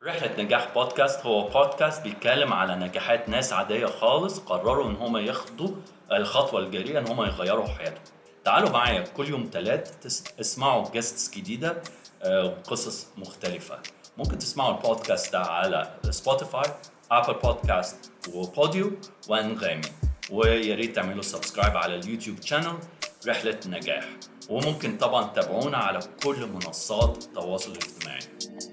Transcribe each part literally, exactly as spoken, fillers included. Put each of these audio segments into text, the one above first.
رحلة نجاح بودكاست هو بودكاست بيتكلم على نجاحات ناس عادية خالص قرروا ان هم ياخدوا الخطوة الجريئة ان هم يغيروا حياتهم. تعالوا معايا كل يوم تلات تسمعوا جيستس جديدة وقصص مختلفة. ممكن تسمعوا البودكاست ده على سبوتيفاي، ابل بودكاست وبوديو وانغامي، ويا ريت تعملوا سبسكرايب على اليوتيوب شانل رحلة نجاح. وممكن طبعا تتابعونا على كل منصات التواصل الاجتماعي.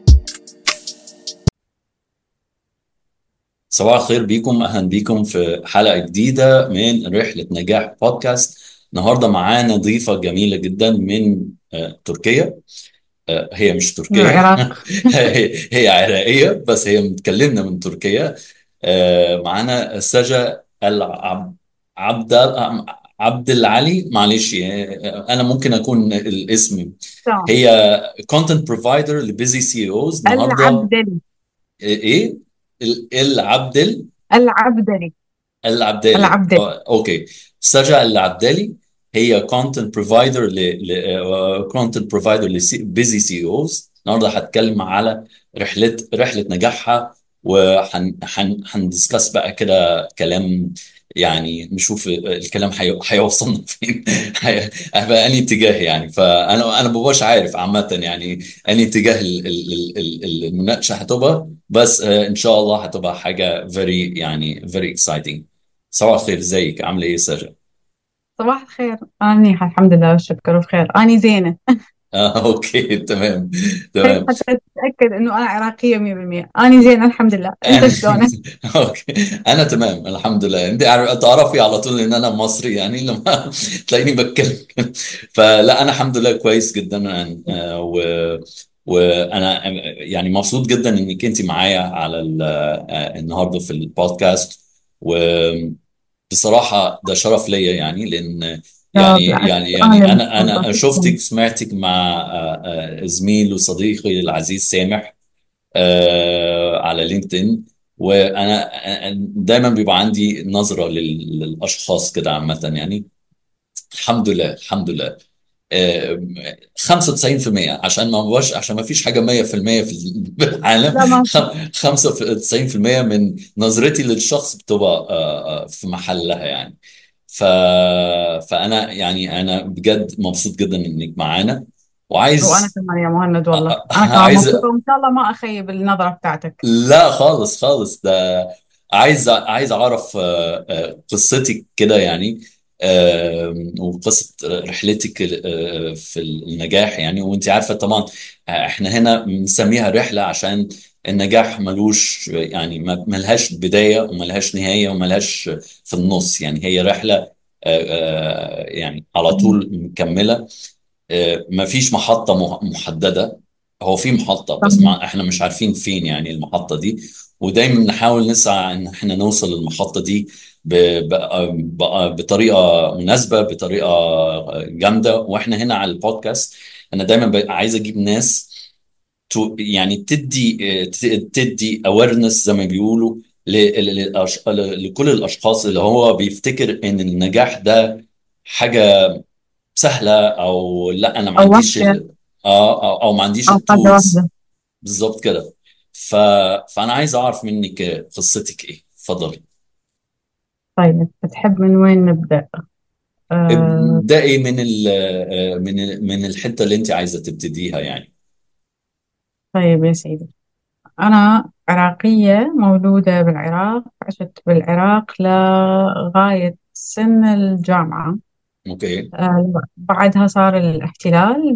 صباح الخير بيكم، اهلا بيكم في حلقة جديدة من رحلة نجاح بودكاست. النهاردة معانا ضيفة جميلة جدا من آه، تركيا. آه، هي مش من تركية. العراق. هي هي عراقية بس هي متكلمنا من تركيا. آه، معانا سجا العب عبد عبد العلي. معلش، آه، انا ممكن اكون الاسم. تمام. هي content provider لبيزي سي اوز النهارده. العبدلي. ايه ال- العبدل العبدلي. العبدالي. العبدلي. آه، اوكي. سجا العبدالي هي كونتنت بروفايدر ل كونتنت بروفايدر لبيزي سي اوز. النهارده هتكلم على رحله رحله نجاحها، وهندسكس بقى كده كلام، يعني نشوف الكلام هي- هيوصلنا فين. هي- هيبقى انهي اتجاه يعني. فانا انا مبقاش عارف عامه يعني انهي اتجاه ال- ال- ال- ال- المناقشه هتبقى، بس آه، ان شاء الله هتبقى حاجه very يعني very exciting. صباح الخير، ازيك؟ عامله ايه سجا؟ صباح الخير، أنا منيحة الحمد لله والشكر بخير. أنا زينة. آه، اوكي. تمام هيك تمام. حتى تتأكد إنه أنا عراقية مية بالمية. أنا زينة الحمد لله. أنت انا شلونك؟ اوكي، انا تمام الحمد لله. انت عارف- تعرفي على طول ان انا مصري يعني لما تلاقيني بتكلم. فلا، انا الحمد لله كويس جدا يعني. آه، و وانا يعني مبسوط جدا انك انت معايا على ال- آه، النهارده في البودكاست. وبصراحه ده شرف ليا يعني، لان لا يعني بالعكس، يعني أنا يعني اللي انا مبسوطة. انا شفتك سمعتك مع آه، آه، زميل وصديقي العزيز سامح آه، على لينكدين. وانا دايما بيبقى عندي نظرة لل- للاشخاص كده عامة يعني. الحمد لله الحمد لله. آه، خمسة وتسعين في المية، عشان ما بقاش، عشان ما فيش حاجة مية في المية في العالم. لا ما في. خم- خمسة وتسعين في المية من نظرتي للشخص بتبقى آه، آه، في محلها يعني. ف... فأنا يعني أنا بجد مبسوط جدا إنك معانا، وأنا وعايز كمان يا مهند، والله أنا كمان عايز مبسوطة، وإن شاء الله ما أخيب النظرة بتاعتك. لا خالص خالص. ده عايز عايز اعرف آه، آه، قصتك كده يعني. آم، وقصة رحلتك آه، في النجاح يعني. وانت عارفة طبعا، آه، احنا هنا بنسميها رحلة عشان النجاح ملوش يعني، ما- ملهاش بداية وملهاش نهاية وملهاش في النص يعني. هي رحلة آه، آه، يعني على طول مكملة. آه، مفيش محطة مح- محددة. هو في محطة بس صحيح. ما احنا مش عارفين فين يعني المحطة دي. ودايما نحاول نسعى ان احنا نوصل للمحطة دي ب... ب... ب... بطريقة مناسبة، بطريقة جامدة. واحنا هنا على البودكاست انا دايما ب... عايز اجيب ناس تو... يعني تدي ت- تدي awareness زي ما بيقولوا ل... ل... للأش- لكل الاشخاص اللي هو بيفتكر ان النجاح ده حاجة سهله، او لا انا ما أو عنديش واحدة. ال... آه أو, او ما عنديش أو قادرة التولز. واحدة. بالظبط كده. ف... فانا عايز اعرف منك قصتك ايه. اتفضلي. طيب بتحب من وين نبدأ؟ آه ابدأي من ال... آه، من ال... من الحته اللي انت عايزه تبتديها يعني. طيب يا سيدي، أنا عراقية مولودة بالعراق، عشت بالعراق لغاية سن الجامعة. اوكي. آه، بعدها صار الاحتلال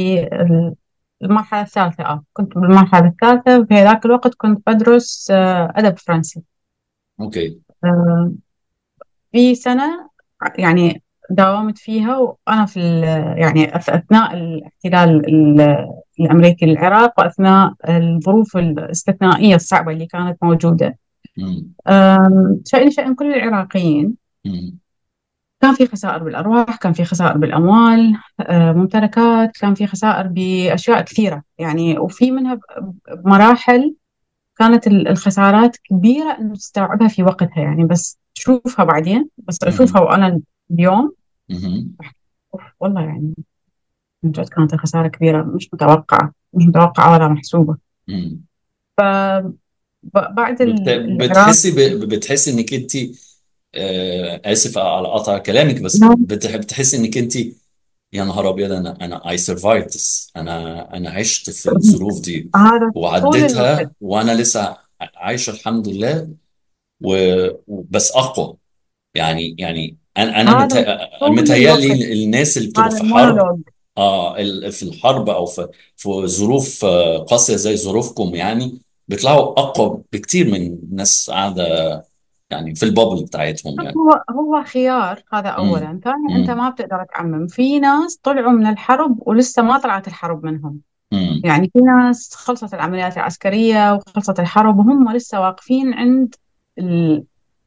بالمرحلة الثالثة. آه كنت بالمرحلة الثالثة، وفي ذاك الوقت كنت بدرس آه، أدب فرنسي. اوكي. آه، في سنة يعني داومت فيها وأنا في ال- يعني أث- أثناء الاحتلال ال- الأمريكي للعراق، وأثناء الظروف الاستثنائية الصعبة اللي كانت موجودة. مم. أم، شأن شأن كل العراقيين. مم. كان في خسائر بالأرواح، كان في خسائر بالأموال، أه، ممتلكات، كان في خسائر بأشياء كثيرة يعني. وفي منها ب- بمراحل كانت ال- الخسارات كبيرة إنه تستوعبها في وقتها يعني، بس تشوفها بعدين. بس أشوفها مم. وأنا اليوم مم. أحكي أوف والله يعني، من جد كانت الخسارة كبيرة، مش متوقعة، مش متوقعة ولا محسوبة. مم. فبعد بت- العراق. بتحسي ب- بتحسي انك انت، آه، اسف على قطع كلامك، بس نعم. بتح- بتحسي انك انت، يا نهار ابيض، انا انا I survived this، انا انا عشت في الظروف دي هذا طول الوقت. وعديتها، وانا لسه عايش الحمد لله، و- وبس اقوى. يعني يعني انا انا هذا مت- طول الوقت. متهيألي الناس اللي بتبقى هذا في حرب، المونولوج. اه ال- في الحرب او في في ظروف آه، قاسية زي ظروفكم، يعني بيطلعوا اقوى بكتير من ناس قاعدة يعني في البابل بتاعتهم يعني. هو هو خيار، هذا امم. أولا. ثانيا، أنت امم. ما بتقدر تعمم. في ناس طلعوا من الحرب ولسه ما طلعت الحرب منهم. امم. يعني في ناس خلصت العمليات العسكرية وخلصت الحرب وهم لسه واقفين عند ال-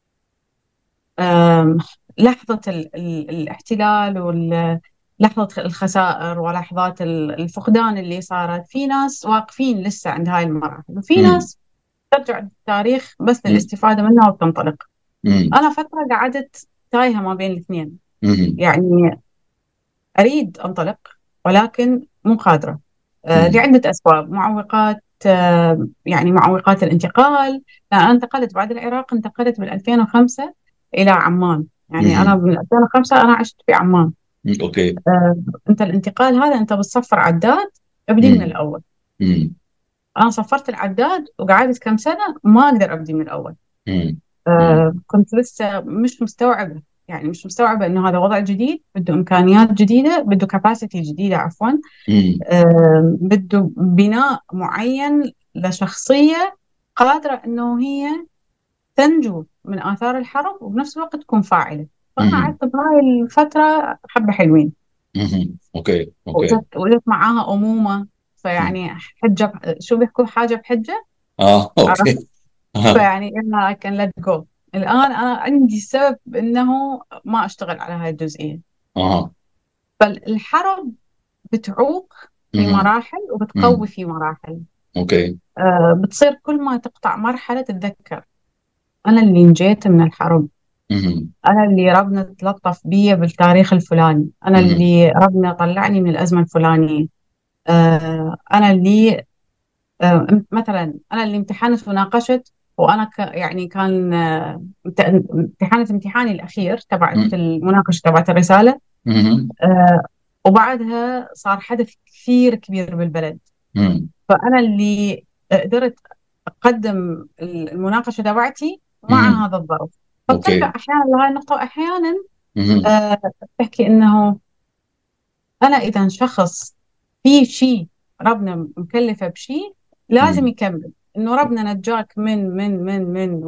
آم، لحظة ال- ال- الاحتلال، ولحظة الخسائر ولحظات ال- الفقدان اللي صارت. في ناس واقفين لسه عند هاي المراحل، وفي امم. ناس ترجع التاريخ بس للاستفادة منها وبتنطلق. امم. أنا فترة قعدت تايهة ما بين الاثنين. امم. يعني أريد أنطلق ولكن مو قادرة، آه، امم. لعدة أسباب. معوقات، آه، يعني معوقات الانتقال. أنا انتقلت بعد العراق، انتقلت بال ألفين وخمسة إلى عمان. يعني أنا امم. من ألفين وخمسة أنا عشت في عمان. اوكي. آه، أنت الانتقال هذا أنت بتصفر عداد، ابدي من امم. الأول. امم. أنا صفرت العداد وقعدت كم سنة ما أقدر أبدي من الأول. امم. آه، كنت لسه مش مستوعبة، يعني مش مستوعبة إنه هذا وضع جديد، بده إمكانيات جديدة، بده كاباسيتي جديدة عفوا. امم. آه، بده بناء معين لشخصية قادرة إنه هي تنجو من آثار الحرب وبنفس الوقت تكون فاعلة. فأنا امم. قعدت بهاي الفترة حبة حلوين. امم. اوكي. اوكي. وإجت وإجت معاها أمومة. مم. فيعني حجة، شو بيحكوا، حاجة بحجة. اه. عرفت؟ اوكي. اه. فيعني أنا I can let go. الآن أنا عندي سبب إنه ما أشتغل على هاي الجزئية. اه. فالحرب بتعوق في امم. مراحل وبتقوي امم. في مراحل. اوكي. آه، بتصير كل ما تقطع مرحلة تتذكر أنا اللي نجيت من الحرب، امم. أنا اللي ربنا تلطف بي بالتاريخ الفلاني، أنا امم. اللي ربنا طلعني من الأزمة الفلانية. آه، أنا اللي آه، مثلا أنا اللي امتحنت وناقشت. وأنا ك يعني كان آه، امت- امتحانة امتحاني الأخير تبعت المناقشة تبعت الرسالة. امم. آه، وبعدها صار حدث كثير كبير بالبلد. امم. فأنا اللي قدرت أقدم المناقشة تبعتي امم. مع هذا الظرف. اوكي. فبترجع أحيانا لهذه النقطة، وأحيانا امم. آه، تحكي إنه أنا إذا شخص في شيء ربنا مكلفه بشيء لازم امم. يكمل. إنه ربنا نجاك من من من من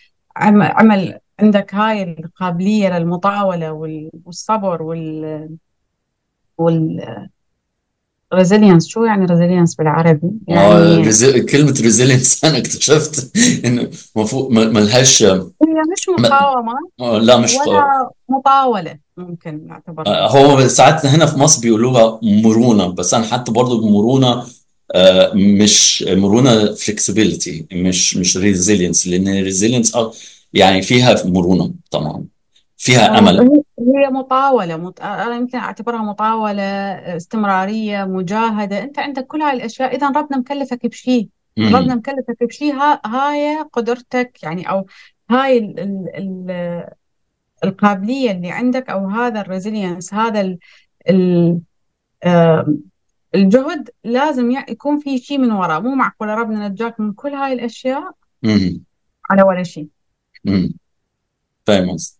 وعمل عندك هاي القابلية للمطاولة وال- والصبر وال والريزيلينس. شو يعني ريزيلينس بالعربي؟ اه، يعني ريزي... كلمة ريزيلينس انا اكتشفت انه مفهوم ملهاش هي مش م... مقاومة آه، لا مش ق- ولا مطاولة، ممكن نعتبرها. آه، هو ساعات هنا في مصر بيقولوها مرونة، بس انا حتى برضو مرونة، آه، مش مرونة فلكسبيليتي، مش مش ريزيلينس، لان ريزيلينس يعني فيها مرونة طبعا، فيها هو امل. هي هي مطاولة مط... أنا يمكن أعتبرها مطاولة، استمرارية، مجاهدة. أنت عندك كل هاي الأشياء، إذا ربنا مكلفك بشيء، ربنا امم. مكلفك بشيء، ها... هاي قدرتك يعني، أو هاي ال... ال... ال... القابلية اللي عندك، أو هذا الريزيلينس، هذا ال... ال... آه، الجهد لازم ي- يكون في شيء من وراه. مو معقولة ربنا نجاك من كل هاي الأشياء امم. على ولا شيء. امم. فاهم قصدي.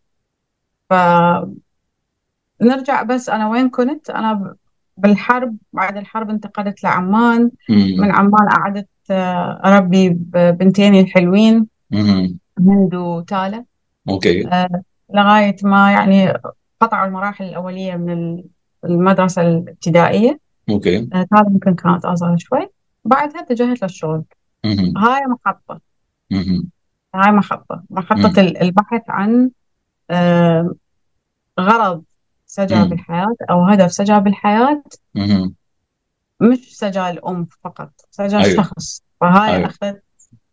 نرجع بس. أنا وين كنت؟ أنا ب- بالحرب. بعد الحرب انتقلت لعمان. من امم. عمان قعدت آه، أربي ب- بنتين الحلوين، امم. هند وتالة. اوكي. آه، لغاية ما يعني قطعوا المراحل الأولية من ال- المدرسة الابتدائية. اوكي. آه، تالة يمكن كانت أصغر شوي. بعدها اتجهت للشغل. امم. هاي محطة امم. هاي محطة محطة امم. ال- البحث عن آه، غرض سجى امم. بالحياة أو هدف سجى بالحياة. امم. مش سجال الأم فقط، سجال ايوه. شخص. فهاي ايوه. أخذت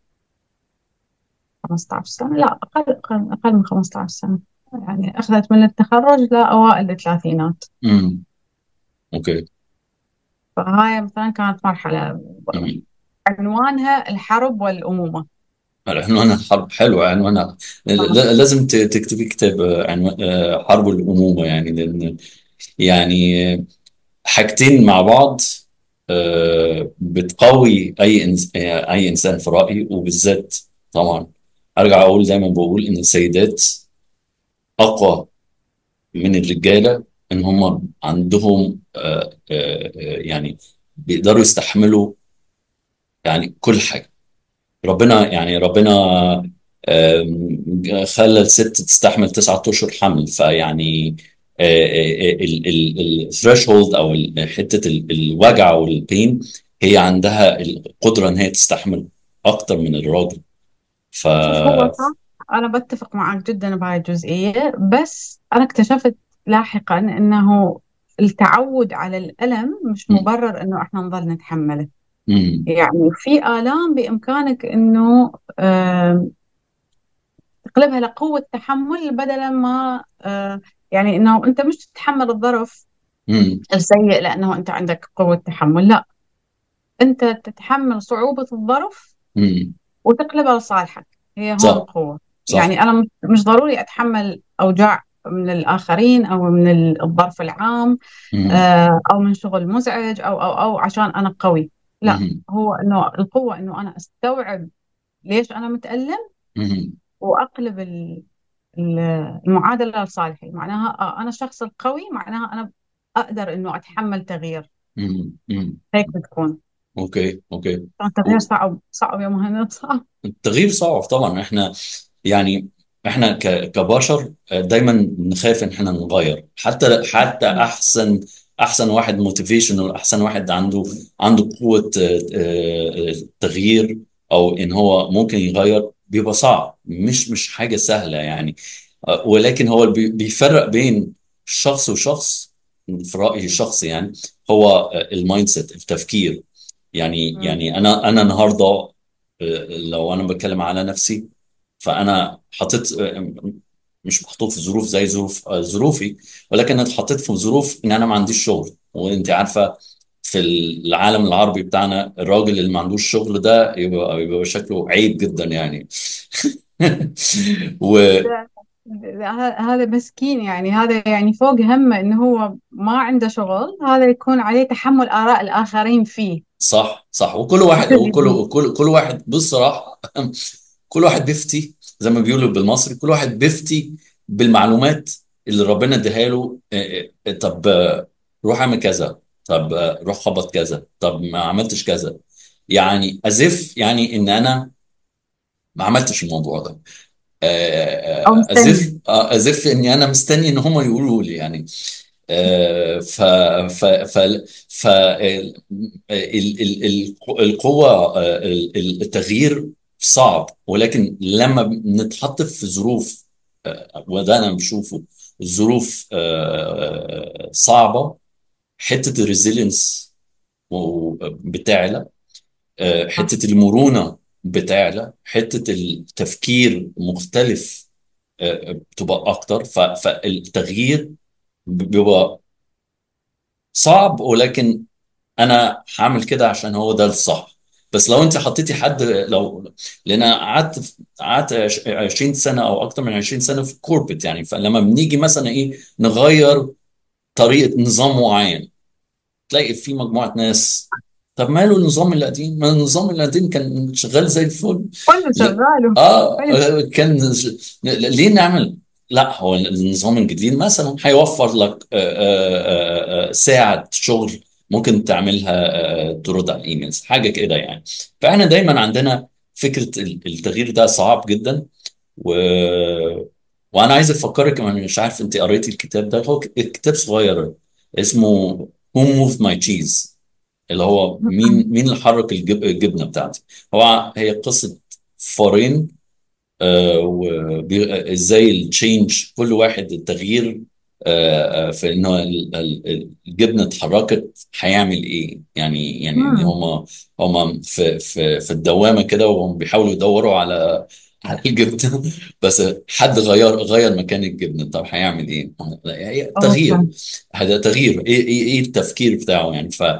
خمسة عشر سنة. لا، أقل أقل أقل من خمسة عشر سنة. يعني أخذت من التخرج لأوائل الثلاثينات. امم. اوكي. فهاي مثلا كانت مرحلة امم. عنوانها الحرب والأمومة. عنوان الحرب حلو، عنوان آه. لازم ت- تكتبي كتاب عنوان آه، حرب الأمومة، يعني لأن يعني حاجتين مع بعض آه، بتقوي أي إنس- آه، أي إنسان في رأيي، وبالذات طبعا أرجع أقول دايما بقول إن السيدات أقوى من الرجالة، إن هم عندهم آه، آه، آه، يعني بيقدروا يستحملوا يعني كل حاجة. ربنا يعني ربنا آم، خلى الست تستحمل تسعة أشهر حمل، فيعني الثريشولد أو ال- حتة ال- الوجع والبين، هي عندها القدرة إن هي تستحمل أكتر من الراجل. ف شوف، هو صح، أنا بتفق معك جدا بهاي الجزئية، بس أنا اكتشفت لاحقا أنه التعود على الألم مش م- مبرر أنه إحنا نظل نتحمله. م- يعني في آلام بإمكانك أنه آم، تقلبها لقوة تحمل، بدلا ما آه، يعني أنه أنت مش تتحمل الظرف م- السيء لأنه أنت عندك قوة تحمل، لا، أنت تتحمل صعوبة الظرف م. وتقلبها لصالحك. هي هون صح، القوة. صح. يعني أنا مش مش ضروري أتحمل أوجاع من الآخرين أو من ال- الظرف العام، م- آه، أو من شغل مزعج أو أو أو عشان أنا قوي. لا، م- هو إنه القوة إنه أنا أستوعب ليش أنا متألم م- وأقلب ال- ال- المعادلة لصالحي. معناها آه، أنا الشخص القوي، معناها أنا أقدر إنه أتحمل تغيير. م- م. هيك بتكون. اوكي، اوكي. طبعاً التغيير صعب، صعب يا مهند، صعب. التغيير صعب طبعا. احنا يعني احنا ك- كبشر دايما نخاف ان احنا نغير، حتى حتى احسن احسن واحد موتيفيشنال، احسن واحد عنده عنده قوة آه، آه، تغيير، او ان هو ممكن يغير، بيبقى صعب، مش مش حاجة سهلة يعني. آه، ولكن هو اللي بي- بيفرق بين شخص وشخص، في رأيي الشخصي يعني، هو المايند سيت، التفكير. يعني مم. يعني انا انا النهارده لو انا بتكلم على نفسي، فانا حطيت مش محطوط في ظروف زي ظروف ظروفي، ولكن انا اتحطيت في ظروف ان انا ما عنديش شغل، وانت عارفه في العالم العربي بتاعنا الراجل اللي ما عندوش شغل ده يبقى يبقى شكله عيب جدا يعني. و ده ده- هذا مسكين، يعني هذا يعني فوق همه انه هو ما عنده شغل، هذا يكون عليه تحمل آراء الآخرين فيه. صح، صح. وكل واحد وكل كل كل واحد بصراحه، كل واحد بيفتي زي ما بيقولوا بالمصري، كل واحد بيفتي بالمعلومات اللي ربنا اداها له. إيه، إيه، طب آه، روح اعمل كذا، طب آه، روح خبط كذا، طب ما عملتش كذا، يعني ازف يعني ان انا ما عملتش الموضوع ده. او آه، آه، مستني. ازف آه، ازف اني انا مستني ان هم يقولوا لي يعني. آه، ف ف ف ف ال- ال- ال- القوة آه، ال- التغيير صعب، ولكن لما بنتحط في ظروف آه، وده انا بشوفه الظروف آه، آه، صعبة، حتة الريزيلينس بتعلى، آه، صح. حتة المرونة بتعلى، حتة التفكير مختلف آه، بتبقى اكتر. ف- فالتغيير بيبقى صعب، ولكن انا هعمل كده عشان هو ده الصح. بس لو انت حطيتي حد، لو لان أنا قعدت قعدت عش- عشرين سنه او اكتر من عشرين سنه في كوربت يعني، فلما بنيجي مثلا ايه نغير طريقه نظام معين، تلاقي في مجموعه ناس، طب ماله النظام القديم؟ ما النظام القديم كان شغال زي الفل. كله لا، شغال. اه حلو. آه، كان ج- ليه نعمل؟ لا، هو النظام الجديد مثلا هيوفر لك آه، آه، آه، آه، ساعة شغل ممكن تعملها، آه، ترد على الايميلز، حاجة كده يعني. فاحنا دايما عندنا فكرة ال- التغيير ده صعب جدا. و... وانا عايز افكرك، انا مش عارف انت قريتي الكتاب ده، هو ك- كتاب صغير اسمه Who Moved My Cheese، اللي هو مين مين اللي حرك الجب... الجبنة بتاعتي. هو هي قصة فارين، آه، وازاي التشينج، كل واحد التغيير آه، آه، في انه ال- ال- الجبنه اتحركت هيعمل ايه يعني. يعني ان مم. هم هم في في في الدوامه كده، وهم بيحاولوا يدوروا على على الجبنه. بس حد غير غير مكان الجبنه، طب هيعمل ايه؟ هي تغيير. اوكي. هذا تغيير، ايه ايه ايه التفكير بتاعه يعني. ف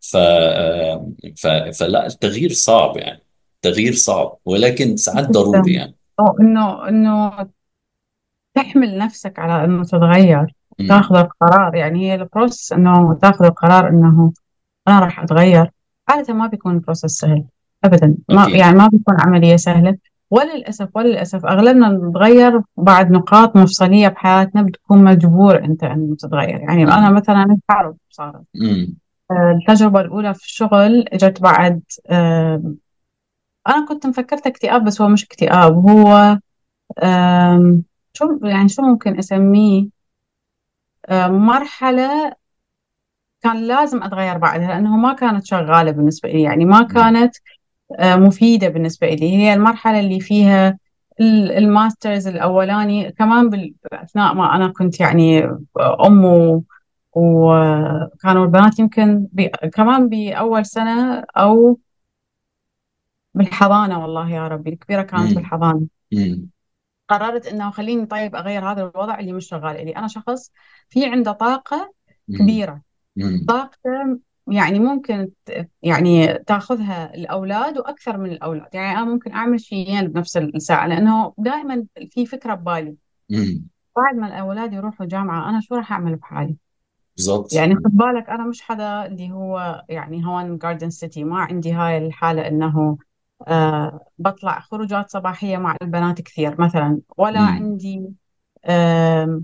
ف... ف... فلا التغيير صعب يعني، التغيير صعب ولكن ساعات ضروري جدا. يعني. أو إنه إنه تحمل نفسك على إنه تتغير، امم. تاخذ القرار. يعني هي البروسس إنه تاخذ القرار إنه أنا راح أتغير. عادة ما بيكون بروسس سهل أبدا، ما اكيد. يعني ما بيكون عملية سهلة. وللأسف وللأسف أغلبنا نتغير بعد نقاط مفصلية بحياتنا، بتكون مجبور أنت أن تتغير. يعني أنا امم. مثلا حرب صارت. امم. آه، التجربة الأولى في الشغل إجت بعد. آه، أنا كنت مفكرتها اكتئاب، بس هو مش اكتئاب. هو آم، شو يعني شو ممكن أسميه؟ آه، مرحلة كان لازم أتغير بعدها، لأنه ما كانت شغالة بالنسبة لي. يعني ما امم. كانت آه، مفيدة بالنسبة لي. هي المرحلة اللي فيها ال- الماسترز الأولاني كمان بال- أثناء ما أنا كنت يعني أم و- وكانوا البنات يمكن بي كمان بأول سنة أو بالحضانة. والله يا ربي الكبيرة كانت امم. بالحضانة. امم. قررت إنه خليني طيب أغير هذا الوضع اللي مش شغال لي. أنا شخص في عنده طاقة كبيرة. امم. طاقته يعني ممكن ت- يعني تاخذها الأولاد وأكثر من الأولاد. يعني أنا ممكن أعمل شيئين بنفس الساعة، لأنه دائما في فكرة ببالي: امم. بعد ما الأولاد يروحوا جامعة أنا شو راح أعمل بحالي؟ بالظبط. يعني خد بالك أنا مش حدا اللي هو يعني هون جاردن سيتي. ما عندي هاي الحالة إنه آه بطلع خروجات صباحية مع البنات كثير مثلا، ولا امم. عندي آه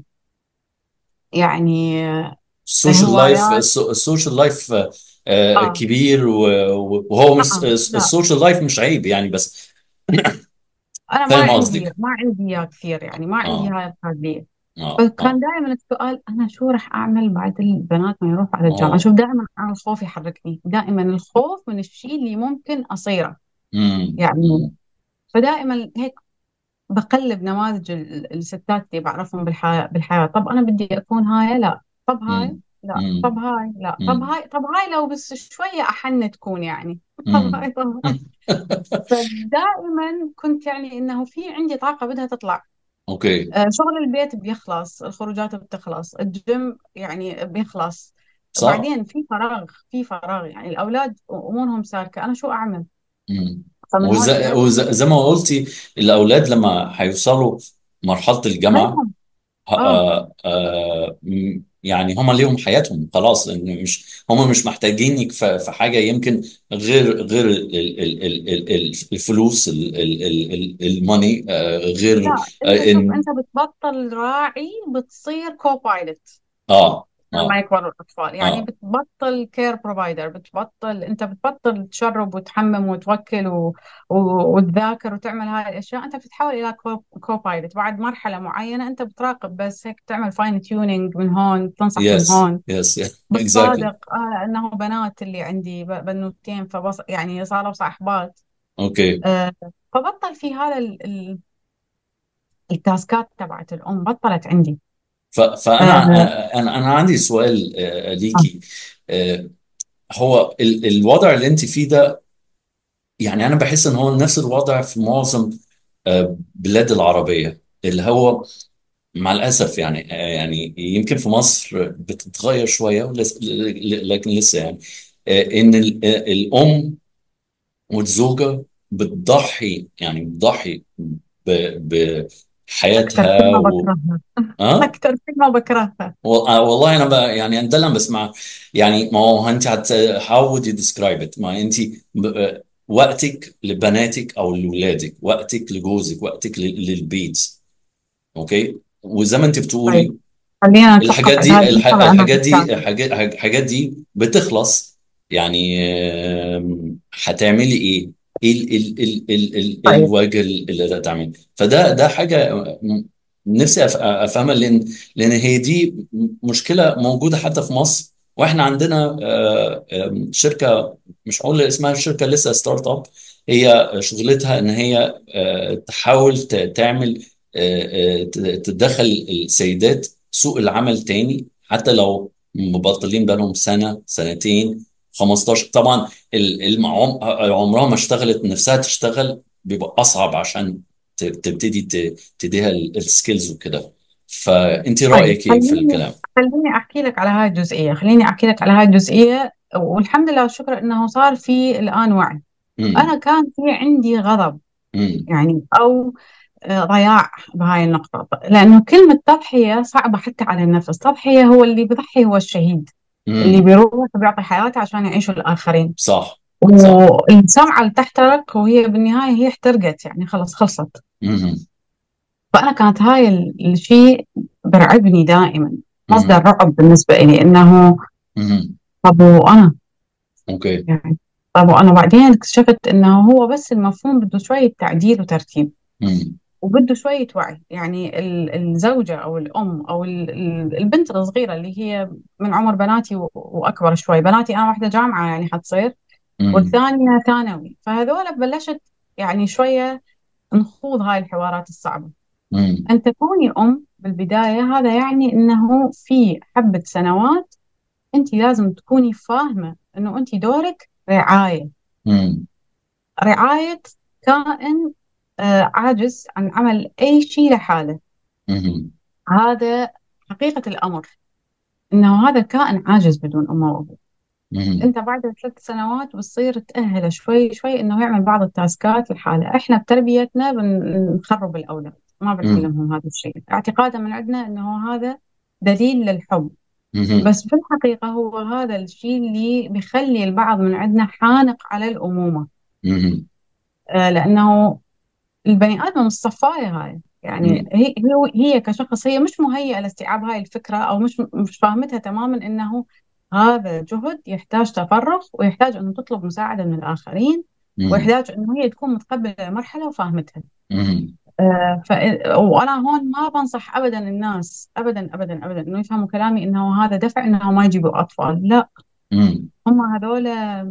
يعني السوشيال لايف، هوايات. السوشيال لايف آه، آه كبير، و- وهو مش آه لا، السوشيال لايف مش عيب يعني، بس انا ما فاهم عندي قصدك. ما عندي اياه كثير. يعني ما عندي اه. هاي القابليه. اه. فكان اه. دائما السؤال: انا شو رح اعمل بعد البنات ما يروحوا على الجامعه؟ اه. شوف، دائما انا الخوف يحركني، دائما الخوف من الشيء اللي ممكن اصيره. امم. يعني امم. فدائما هيك بقلب نماذج ال- الستات اللي بعرفهم بالحياه بالحياه. طب انا بدي اكون هاي؟ لا. طب هاي؟ لا. طب امم. هاي؟ لا. طب امم. هاي؟ طب هاي لو بس شويه احن تكون يعني. طب امم. هاي؟ طب هاي؟ فدائما كنت يعني انه في عندي طاقه بدها تطلع. اوكي. آه، شغل البيت بيخلص، الخروجات بتخلص، الجيم يعني بيخلص. صح. بعدين في فراغ، في فراغ. يعني الأولاد أمورهم سالكة، أنا شو أعمل؟ مم. فمن هون وزي, إجت وزي زي ما قلتي، الأولاد لما هيوصلوا مرحلة الجامعة، عليهم. ه- آه آه، آه، م- يعني هم ليهم حياتهم خلاص، إن مش هم مش محتاجينك في في حاجة يمكن غير غير ال- ال- ال- ال- ال- ال- الفلوس، الماني، غير لا، أنت آه، شوف، إن أنت بتبطل راعي بتصير كو بايلوت آه. لما آه. يكبروا الأطفال. يعني آه. بتبطل كير بروفايدر، بتبطل أنت بتبطل تشرب وتحمم وتوكل و... و... وتذاكر وتعمل هاي الأشياء. أنت بتتحول إلى كو... كوبايلوت. بعد مرحلة معينة أنت بتراقب بس، هيك تعمل فاين تيونينج من هون، تنصح من يس هون. يس اكزاكتلي. بتصادق آه لأنه بنات اللي عندي ب- بنوتين، فبص يعني صاروا صاحبات. اوكي. آه فبطل في هذا ال... ال... التاسكات تبعت الأم بطلت عندي. ف- فانا آه انا انا عندي سؤال آه، آه. ليكي. آه، هو ال- الوضع اللي انت فيه ده، يعني انا بحس ان هو نفس الوضع في معظم آه، بلاد العربية، اللي هو مع الاسف يعني، آه، يعني يمكن في مصر بتتغير شوية ولس- ل- لكن لسه يعني، آه، ان ال- آه، الام والزوجة بتضحي، يعني بتضحي ب- أكثر بحياتها كلمة و... بكرهها. اه. أكثر كلمة بكرهها. وال- آه، والله انا ب... يعني ده اللي انا بسمع. يعني ما هو انت هت how would you describe it؟ ما انت ب... آه، وقتك لبناتك او لاولادك، وقتك لجوزك، وقتك لل... للبيت. اوكي. وزي ما انت طيب بتقولي، خلينا الحاجات نتفق على هذه دي الح... النقطة لأنها الحاجات دي حساسة. الحاجات الحاجات دي بتخلص. يعني آم، هتعملي ايه؟ ايه ال... ال... ال... ال... ال... إيه طيب الوجه اللي هتعمل؟ فده ده حاجه م- نفسي أف- افهمها، لان لان هي دي مشكله موجوده حتى في مصر. واحنا عندنا آه، آم، شركه، مش هقول اسمها الشركه، لسه ستارت اب. هي شغلتها ان هي آه، تحاول ت- تعمل آه، آه، ت- تدخل السيدات سوق العمل تاني، حتى لو مبطلين بقالهم سنة سنتين خمستاشر. طبعا ال- الم- عم- عمرها ما اشتغلت، نفسها تشتغل بيبقى أصعب عشان ت- تبتدي ت- تديها السكيلز وكده. فأنت طيب رأيك ايه في خليني الكلام؟ خليني أحكي لك على هاي الجزئية. خليني أحكي لك على هاي الجزئية والحمد لله والشكر انه صار في الان وعي. امم. انا كان في عندي غضب امم. يعني، او آه، ضياع بهاي النقطة، لأنه كلمة تضحية صعبة حتى على النفس. تضحية، هو اللي بيضحي هو الشهيد، اللي امم. بيروح بيعطي حياته عشان يعيشوا الآخرين. صح. صح. والسمعة اللي تحترق، وهي بالنهاية هي احترقت يعني، خلص خلصت. امم. فأنا كانت هاي ال- الشيء برعبني دائما، مصدر امم. رعب بالنسبة لي، إنه امم. طب وأنا اوكي. يعني، طب وأنا بعدين اكتشفت إنه هو بس المفهوم بده شوية تعديل وترتيب، امم. وبده شوية وعي. يعني ال- الزوجة أو الأم أو ال- ال- البنت الصغيرة اللي هي من عمر بناتي و- وأكبر شوي. بناتي أنا واحدة جامعة يعني حتصير، امم. والثانية ثانوي، فهذول بلشت يعني شوية نخوض هاي الحوارات الصعبة. امم. أن تكوني أم بالبداية، هذا يعني أنه في حبة سنوات أنت لازم تكوني فاهمة أنه أنت دورك رعاية. امم. رعاية كائن آه، عاجز عن عمل أي شيء لحاله. امم. هذا حقيقة الأمر، إنه هذا كائن عاجز بدون أم وأبو. امم. أنت بعد ثلاث سنوات بتصير تأهله شوي شوي إنه يعمل بعض التاسكات لحاله. إحنا بتربيتنا بنخرب الأولاد، ما امم. بنعلمهم هذا الشيء، اعتقادا من عندنا إنه هذا دليل للحب. امم. بس في الحقيقة هو هذا الشيء اللي بيخلي البعض من عندنا حانق على الأمومة. امم. آه، لأنه البني آدم مش صفاية هاي يعني، امم. هي هي هي كشخص هي مش مهيئة لاستيعاب هاي الفكرة، أو مش مش فاهمتها تماما إنه هذا جهد يحتاج تفرغ، ويحتاج إنه تطلب مساعدة من الآخرين، امم. ويحتاج إنه هي تكون متقبلة المرحلة وفاهمتها. امم. آه ف... وأنا هون ما بنصح أبدا الناس، أبدا أبدا أبدا، إنه يفهموا كلامي إنه هذا دفع إنه ما يجيبوا أطفال. لا، امم. هم هذول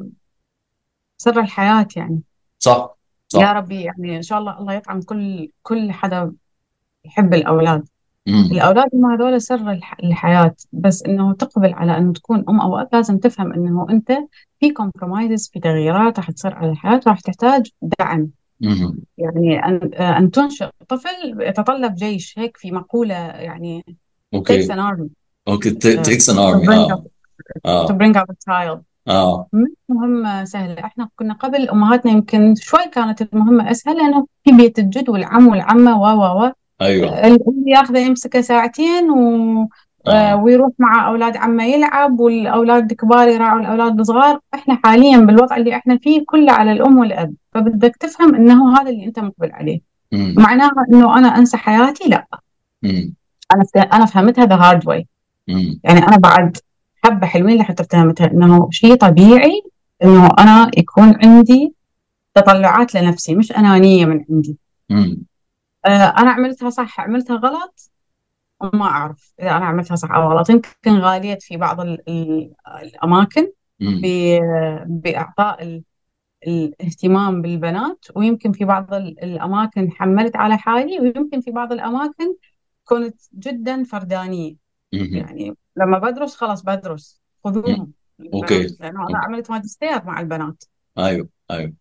سر الحياة يعني. صح. يا صح. ربي يعني، إن شاء الله الله يطعم كل كل حدا يحب الأولاد. امم. الأولاد هم هذول سر الح- الحياة. بس إنه تقبل على أنه تكون أم أو أب، لازم تفهم إنه أنت في كومبرومايزز، في تغييرات راح تصير على الحياة، وراح تحتاج دعم. امم. يعني أن أن تنشئ طفل يتطلب جيش، هيك في مقولة يعني: it takes اوكي. an army اوكي. uh, تيكس ان to ارمي. bring up اه. to اه. bring up a child. اه. مش مهمة سهلة. احنا كنا قبل أمهاتنا يمكن شوي كانت المهمة أسهل، لأنه في بيت الجد والعم والعمة و و و ايوه. اللي ياخذه يمسكه ساعتين و... آه، اه. ويروح مع أولاد عمه يلعب، والأولاد الكبار يراعوا الأولاد الصغار. إحنا حاليا بالوضع اللي إحنا فيه كله على الأم والأب، فبدك تفهم إنه هذا اللي أنت مقبل عليه. امم. معناها إنه أنا أنسى حياتي؟ لا. امم. أنا ف... أنا فهمتها ذا هارد واي. امم. يعني أنا بعد حبة حلوين لحتى فهمتها إنه شيء طبيعي إنه أنا يكون عندي تطلعات لنفسي، مش أنانية من عندي. امم. آه، أنا عملتها صح عملتها غلط، ما أعرف إذا أنا عملتها صح أو غلط. يمكن غاليت في بعض ال- ال- الأماكن امم. ب- بإعطاء ال- الاهتمام بالبنات، ويمكن في بعض ال- الأماكن حملت على حالي، ويمكن في بعض الأماكن كنت جدا فردانية. امم. يعني لما بدرس خلاص بدرس، خذوهم البنات، اوكي. لأنه أنا اوكي. عملت ماجستير مع البنات. ايوه. ايوه.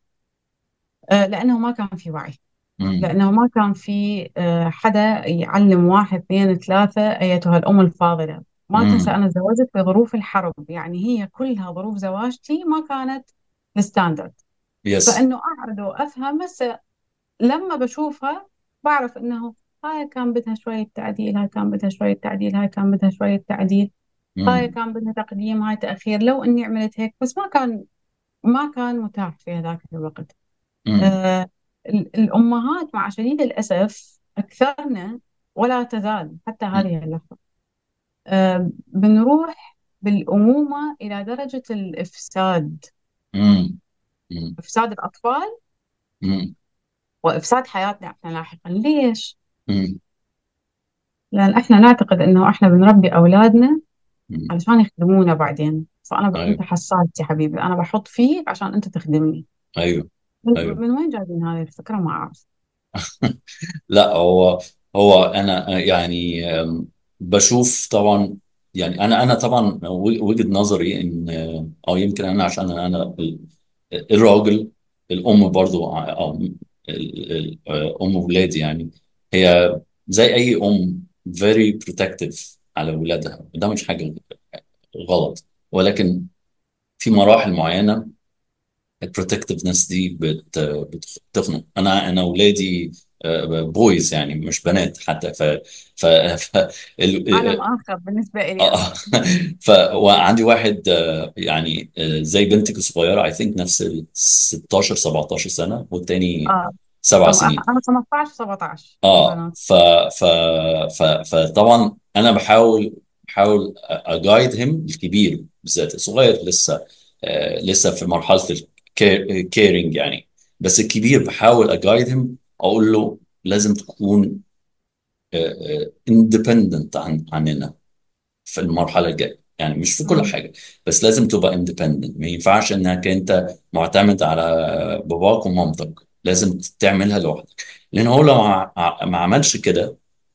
آه، لأنه ما كان في وعي، امم. لأنه ما كان في آه، حدا يعلم واحد اثنين ثلاثة. أيتها الأم الفاضلة، ما تنسى امم. أنا تزوجت في ظروف الحرب، يعني هي كلها ظروف زواجتي ما كانت الستاندرد. يس. فإنه أقعد وأفهم. بس لما بشوفها بعرف إنه هاي كان بدها شوية تعديل، هاي كان بدها شوية تعديل، هاي كان بدها شوية تعديل، هاي امم. كان بدها تقديم، هاي تأخير. لو إني عملت هيك، بس ما كان ما كان متاح في هذاك الوقت. امم. آه، ال- الأمهات مع شديد الأسف أكثرنا، ولا تزال حتى هذه اللحظة، آه، بنروح بالأمومة إلى درجة الإفساد. امم. امم. إفساد الأطفال امم. وإفساد حياتنا إحنا لاحقا. ليش؟ امم. لأن إحنا نعتقد إنه إحنا بنربي أولادنا امم. علشان يخدمونا بعدين. فأنا ب... ايوه. أنت حساسي حبيبي، أنا بحط فيك عشان أنت تخدمني. ايوه. من, ايوه. من وين جايبين هذه الفكرة؟ ما أعرف. لا، هو هو انا يعني أم، بشوف طبعا. يعني انا انا طبعا وجهة نظري ان او يمكن انا عشان انا ال- الراجل. الام برضو ع- أو ال- ال- ام ولادي يعني. هي زي اي ام very protective على ولادها، وده مش حاجة غلط. ولكن في مراحل معينه البروتكتفنس دي بت بتخنق. انا انا اولادي بويز يعني مش بنات حتى. ف ف, ف عالم ال- آخر بالنسبة إلي أنا. آه. ف وعندي واحد آه، يعني آه، زي بنتك الصغيره، اي ثينك نفس ال ستاشر سبعتاشر سنه، والتاني آه سبع طب سنين أنا ثمانية عشر سبعتاشر اه البنات. ف ف ف فطبعا انا بحاول بحاول اجايد هيم، الكبير بالذات، الصغير لسه آه لسه في مرحله الكيرنج يعني. بس الكبير بحاول اجايد هيم، اقول له لازم تكون اندبندنت عن عننا في المرحله الجايه، يعني مش في كل مم. حاجه، بس لازم تبقى اندبندنت. ما ينفعش انك انت معتمد على باباك ومامتك، لازم تعملها لوحدك. لان هو لو ما ما عملش كده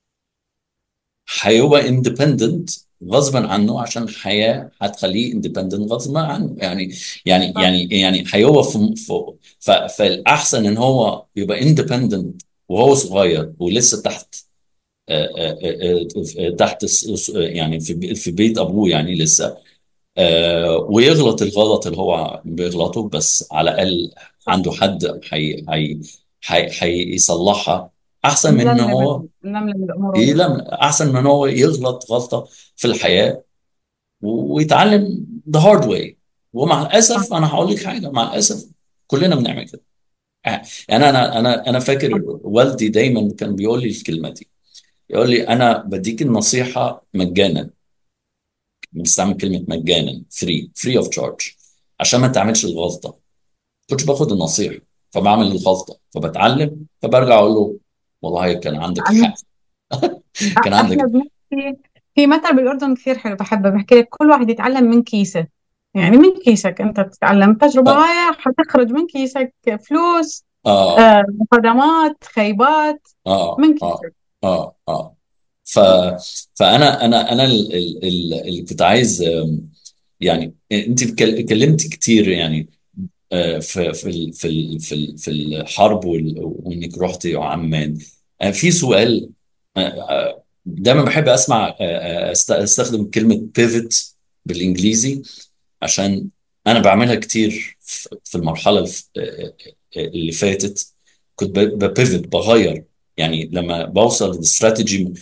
هيبقى اندبندنت غصبا عنه، عشان الحياه هتخليه اندبندنت غصبا عنه يعني. يعني صح. يعني يعني هيبقى في في- ف- فالاحسن ان هو يبقى اندبندنت وهو صغير ولسه تحت آه، آه، آه، آه، تحت الس- يعني في بي- في بيت ابوه يعني لسه، آه، ويغلط الغلط اللي هو بيغلطه، بس على الاقل صح. عنده حد هي هي هي هيصلحها، احسن من ان هو نلملم نلملم الأمور. ايه. لا، احسن من ان هو يغلط غلطه في الحياه و- ويتعلم the hard way. ومع صح. الاسف انا هقول لك حاجه، مع الاسف كلنا بنعمل كده. يعني انا انا انا فاكر والدي دايما كان بيقول لي الكلمه دي، يقول لي انا بديك النصيحه مجانا، بنستعمل كلمه مجانا، فري فري اوف تشارج، عشان ما تعملش الغلطه. كنتش باخد النصيحه فبعمل الغلطه، فبتعلم، فبرجع اقول له والله كان عندك عن حق. نفس. كان احنا عندك. بنحكي في مثل بالاردن كثير حلو بحبه، بحكي لك كل واحد يتعلم من كيسه. يعني من كيسك انت بتتعلم، التجربه اه هاي حتخرج من كيسك فلوس، اه آه، خدمات، خيبات، اه من اه كيسك. اه, آه. ف فانا انا انا ال- ال- ال- اللي كنت عايز آم، يعني انت اتكلمتي كتير يعني آه، في في ال- في ال- في ال- في الحرب وال- وانك رحتي عمان. آه، في سؤال آه، آه، دايما بحب اسمع آه، آه، أست- استخدم كلمة pivot بالانجليزي، عشان انا بعملها كتير في في المرحلة الف- آه، آه، اللي فاتت. كنت ببيفت بغير، يعني لما بوصل للاستراتيجي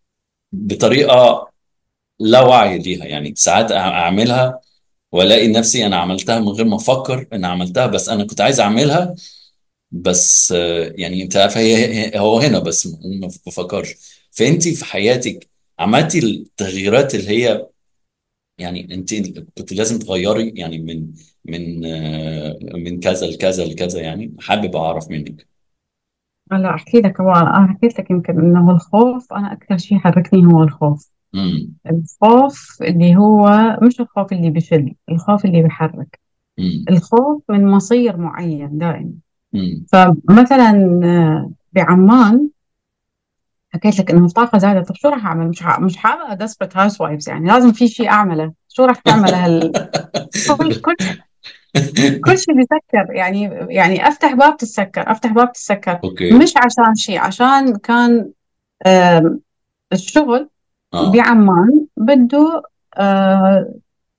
بطريقة لا وعي ليها، يعني ساعات اعملها والاقي نفسي انا عملتها من غير ما افكر ان عملتها، بس انا كنت عايز اعملها. بس آه، يعني انت عارف هي هي- هو هنا بس ما بفكرش. فانت في حياتك عملتي التغييرات اللي هي يعني انت كنت لازم تغيري يعني من من آه، من كذا لكذا لكذا، يعني حابب اعرف منك. هلا احكي لك، هو انا حكيت لك يمكن انه الخوف، انا اكثر شيء حركني هو الخوف. امم الخوف اللي هو مش الخوف اللي بشل، الخوف اللي بحرك. امم الخوف من مصير معين دائما. امم فمثلا آه، بعمان حكيت لك انه الطاقه زادت، طب شو راح اعمل؟ مش ح... مش حابه ديسبريت هاوس وايفز، يعني لازم في شيء اعمله. شو راح تعمل هال كل كل كل شيء بيسكر، يعني يعني افتح باب تتسكر، افتح باب تتسكر. اوكي. مش عشان شيء، عشان كان آم، الشغل اه بعمان بده آه،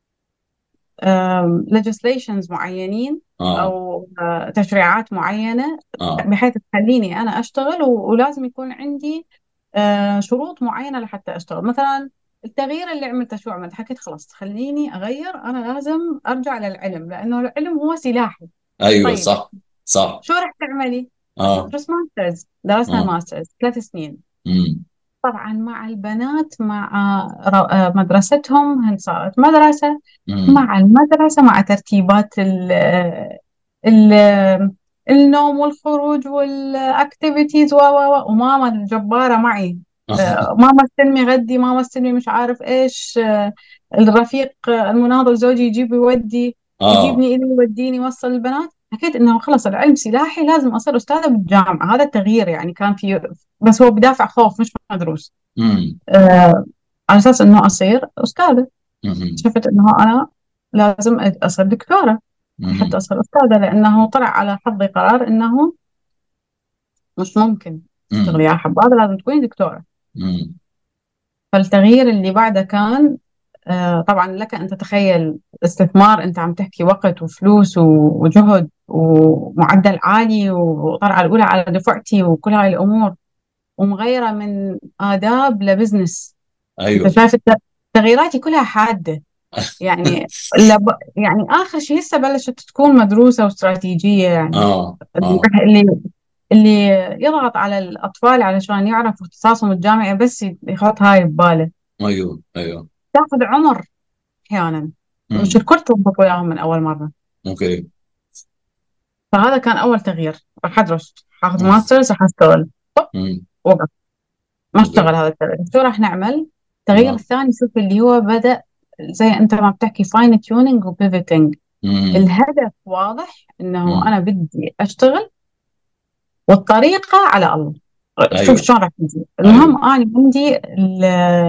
آم، legislations معينين، اه او آه، تشريعات معينه، اه بحيث تخليني انا اشتغل، و- ولازم يكون عندي آه، شروط معينة لحتى أشتغل. مثلا التغيير اللي عملته، شو عملت؟ حكيت خلاص خليني أغير، أنا لازم أرجع للعلم، لأنه العلم هو سلاحي. ايوه طيب صح صح. شو رح تعملي؟ رح اه أدرس ماسترز. درسنا اه الماسترز ثلاث سنين. امم طبعا مع البنات، مع ر- آه، مدرستهم، هن صارت مدرسة، امم مع المدرسة، مع ترتيبات ال ال النوم والخروج والاكتيفيتيز و و و وماما الجبارة معي. آه، ماما استلمي غدي، ماما استلمي مش عارف ايش، آه، الرفيق آه، المناضل زوجي يجيب يودي، اه يجيبني إلي يوديني يوصل البنات. حكيت انه خلص العلم سلاحي، لازم اصير استاذة بالجامعة. هذا التغيير يعني كان في، بس هو بدافع خوف مش مدروس. امم آه، على اساس انه اصير استاذة. امم شفت انه انا لازم اصير دكتورة حتى امم اصير استاذة، لانه طلع على حظي قرار انه مش ممكن تشتغلي امم يا حبابة، لازم تكوني دكتورة. امم فالتغيير اللي بعده كان آه، طبعا لك أن تتخيل استثمار، أنت عم تحكي وقت وفلوس و- وجهد ومعدل عالي وطلعة الأولى على دفعتي وكل هاي الأمور، ومغيرة من آداب لبزنس. أنت ايوه. شايف الت- تغييراتي كلها حادة. يعني لب... يعني آخر شيء هسه بلشت تكون مدروسة واستراتيجية. يعني اه اللي اه. اللي اللي يضغط على الأطفال علشان يعرفوا اختصاصهم الجامعي، بس يحط هاي بباله. ايوه ايوه. تاخذ عمر أحيانا، مش امم. الكل تضبط وياهم من أول مرة. اوكي. فهذا كان أول تغيير. راح أدرس، حاخذ ماسترز، راح أشتغل. طب امم. وقف، ما اوكي. اشتغل هذا التغيير. شو راح نعمل؟ التغيير اه. الثاني، شوف اللي هو بدأ زي أنت ما بتحكي فاين تيونينج وبيفتنج. امم. الهدف واضح إنه امم. أنا بدي أشتغل، والطريقة على الله. شوف ايوه شلون راح تجي. ايوه. المهم أنا عندي ال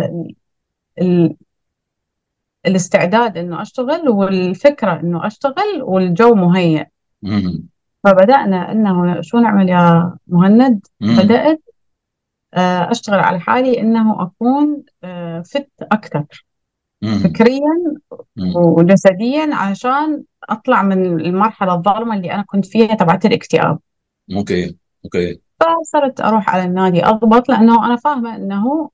ال الاستعداد إنه أشتغل، والفكرة إنه أشتغل، والجو مهيئ. امم. فبدأنا إنه شو نعمل يا مهند. امم. بدأت آه، أشتغل على حالي إنه أكون آه، فت أكثر امم. فكريا امم. وجسديا، عشان أطلع من المرحلة الظالمة اللي أنا كنت فيها تبعت الاكتئاب. اوكي اوكي. فصرت أروح على النادي أضبط، لأنه أنا فاهمة أنه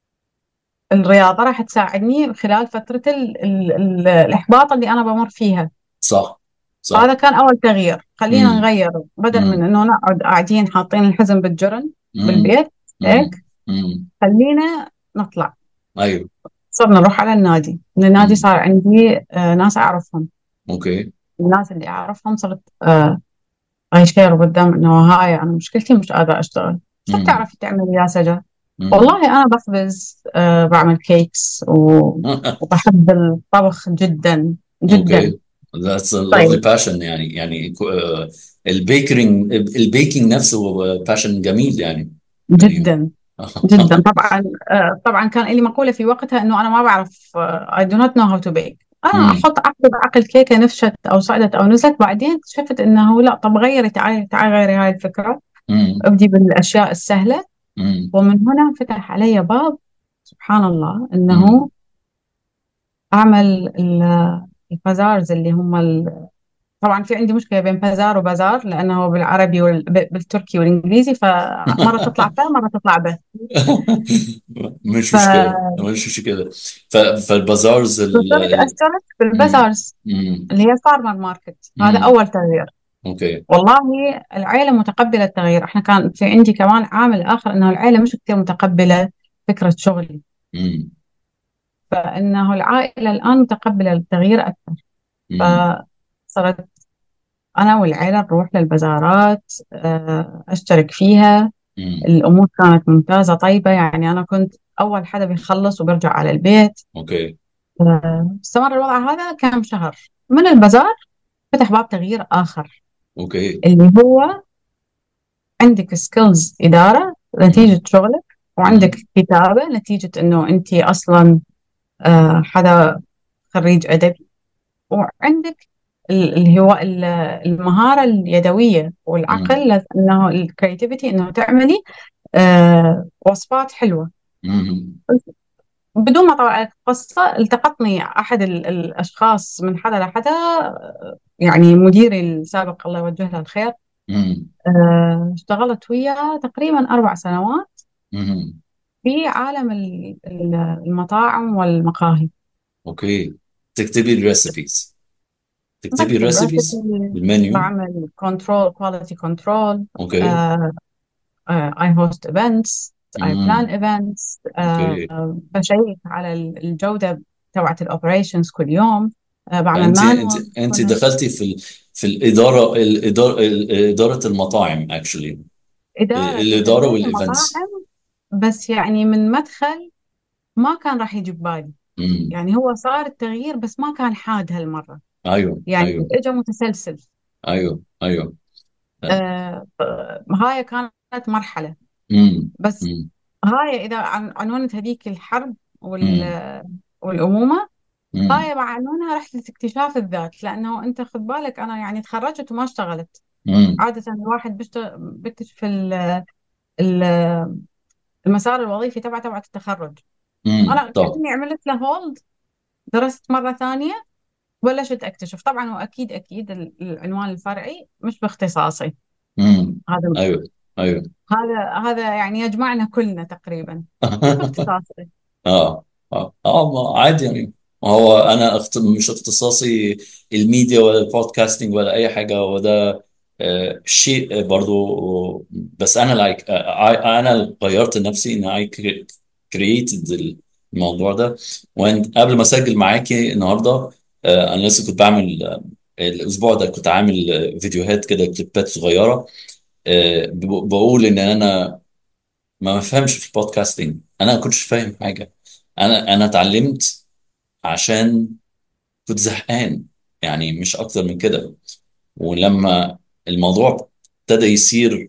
الرياضة راح تساعدني خلال فترة ال ال ال الإحباط اللي أنا بمر فيها. صح فهذا صح. كان أول تغيير. خلينا امم. نغير، بدل من امم. أنه نقعد قاعدين حاطين الحزن بالجرن امم. بالبيت امم. هيك، امم. خلينا نطلع. ايوه. صرنا نروح على النادي. من النادي امم. صار عندي آه، ناس أعرفهم. اوكي. الناس اللي أعرفهم صرت آه، أشير قدام إنه هاي أنا مشكلتي مش قادرة أشتغل. شو امم. بتعرفي تعملي يا سجا؟ امم. والله أنا بخبز، أه بعمل كيكس و... وبحب الطبخ جدا جدا. اوكي. That's a lovely طيب، passion يعني يعني آه، البيكرينج البيكينج نفسه باشن جميل يعني. يعني جدا جدا. طبعا أه طبعا كان لي مقولة في وقتها إنه أنا ما بعرف، أه I do not know how to bake. أنا امم. أحط عقد عقل كيكة نفشت أو صعدت أو نزلت. بعدين اكتشفت إنه لا، طب غيري، تعالي تعالي غيري هاي الفكرة. امم. ابدي بالأشياء السهلة. امم. ومن هنا فتح علي باب، سبحان الله، إنه امم. أعمل ال- البازارز اللي هم ال... طبعا في عندي مشكلة بين بازار وبازار، لأنه بالعربي والتركي والإنجليزي، فمرة تطلع فا مرة تطلع به. مش مشكلة فصرت مش مشكلة. ف- فالبازارز ال ال- أشترك مم. بالبازارز مم. اللي هي الفارمر ماركت. هذا مم. أول تغيير. اوكي. والله العيلة متقبلة التغيير. احنا كان في عندي كمان عامل آخر، إنه العيلة مش كثير متقبلة فكرة شغلي. مم. فإنه العائلة الآن متقبلة التغيير أكثر. مم. فصرت أنا والعيلة نروح للبازارات، آه، أشترك فيها. مم. الأمور كانت ممتازة طيبة. يعني أنا كنت أول حدا بيخلص وبرجع على البيت. اوكي. آه، استمر الوضع هذا كم شهر. من البازار فتح باب تغيير آخر، اوكي. اللي هو عندك سكيلز إدارة مم. نتيجة شغلك، وعندك مم. كتابة نتيجة أنه أنت أصلا آه، حدا خريج أدبي، وعندك ال- اللي هو ال- المهارة اليدوية مم. والعقل، انه الكرياتيفيتي، انه تعملي آه وصفات حلوة. مم. بدون ما طبعا القصة، التقطني أحد ال- الأشخاص من حدا لحدا، آه، يعني مديري السابق الله يوجه له الخير. مم. آه اشتغلت وياه تقريبا أربع سنوات، مم. في عالم ال- ال- المطاعم والمقاهي. اوكي. تكتبي الريسيبيز تكتبي بكتب الريسيبيز ريسيبي، بالمنيو. بعمل كنترول، كواليتي كنترول. اوكي. I host events, I plan مم. events. اوكي. آه، بشيك على الجودة تبعت الاوبريشنز كل يوم. آه، بعمل انت انت مانوال انت كل هالشيء. دخلتي في ال... في الاداره الاداره اداره المطاعم اكشلي. إدارة الاداره وتدريب والايفنتس. مطاعم، بس يعني من مدخل ما كان راح يجي ببالي. امم. يعني هو صار التغيير، بس ما كان حاد هالمرة. ايوه يعني ايوه اجى متسلسل. ايوه ايوه. آه، آه، هاي كانت مرحلة. امم. بس امم. هاي إذا عن- عنونت هذيك الحرب امم. وال والأمومة، امم. هاي مع عنوانها رحلة اكتشاف الذات. لأنه أنت خد بالك، أنا يعني تخرجت وما اشتغلت. امم. عادة الواحد بيشتغل بيكتشف ال- ال- المسار الوظيفي تبع تبع التخرج. امم. أنا طب. كأني عملت له هولد درست مرة ثانية، بلشت أكتشف طبعا، وأكيد أكيد ال- العنوان الفرعي مش باختصاصي. امم. هذا ايوه، ايوه. هذا هذا يعني يجمعنا كلنا تقريبا، مش باختصاصي. اه، اه، اه، ما عادي يعني. ما هو انا اخت... مش اختصاصي الميديا ولا البودكاستنج ولا اي حاجه، هو ده آه شيء برضو. بس انا لايك انا اللي غيرت نفسي ان اي كرييتد الموضوع ده. وانت قبل ما اسجل معاكي النهارده، آه انا لسه كنت بعمل آه، الاسبوع ده كنت عامل آه، فيديوهات كده، كليبات صغيره. آه ب- بقول ان انا ما بفهمش في البودكاستنج، انا ما كنتش فاهم حاجه. انا انا اتعلمت عشان كنت زهقان، يعني مش اكتر من كده. ولما الموضوع ابتدى يصير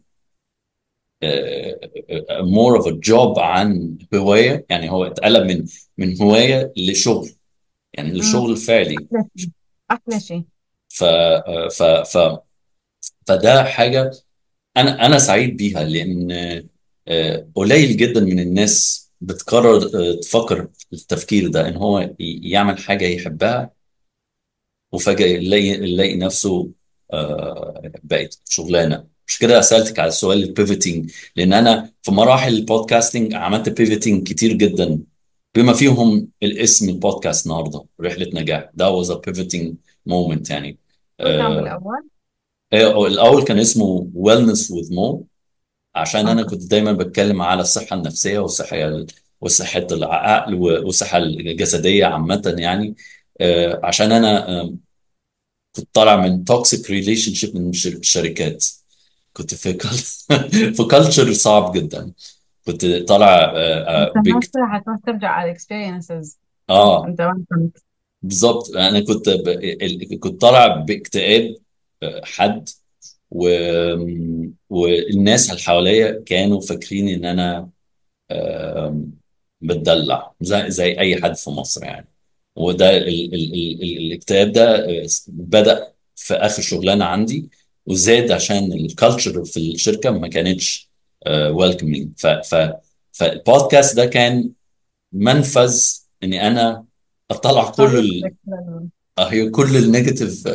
مور اوف ا جوب عن هوايه، يعني هو اتقلب من من هوايه لشغل، يعني مم. لشغل فعلي. أحلى شيء، أحلى شيء. ف ف ف فده حاجه انا انا سعيد بيها، لان آه، قليل جدا من الناس بتقرر آه، تفكر التفكير ده، ان هو ي- يعمل حاجه يحبها وفجاه يلاقي يلاقي نفسه آه، بقت شغلانه. مش كده سالتك على السؤال البيفوتنج، لان انا في مراحل البودكاستنج عملت بيفوتنج كتير جدا، بما فيهم الاسم البودكاست النهارده رحله نجاح. ده was a pivoting moment يعني. شو كان آه، بالأول؟ آه، الاول كان اسمه wellness with Mo، عشان انا أوكي. كنت دايما بتكلم على الصحه النفسيه والصحه والصحه العقل والصحه الجسديه عامه يعني. آه، عشان انا آه، كنت طالع من توكسيك ريليشن شيب من ش- الشركات. كنت في كل... في كلتشر صعب جدا. كنت طالع آه، أنت آه، الناس بك... كلها حتروح ترجع على experiences. اه، أنت وين كنت؟ بالظبط. انا كنت ب... ال- كنت طالع باكتئاب آه، حد، و... والناس اللي حواليا كانوا فاكرين ان انا آم، بتدلع زي زي اي حد في مصر يعني. وده ال ال ال ال الاكتئاب ده آه، بدأ في اخر شغلانه عندي، وزاد عشان الكالتشر في الشركه ما كانتش ويلكمينج. ف ف فالبودكاست ده كان منفذ اني انا اطلع كل ال طريقتك لل- آه، هي كل النيجاتيف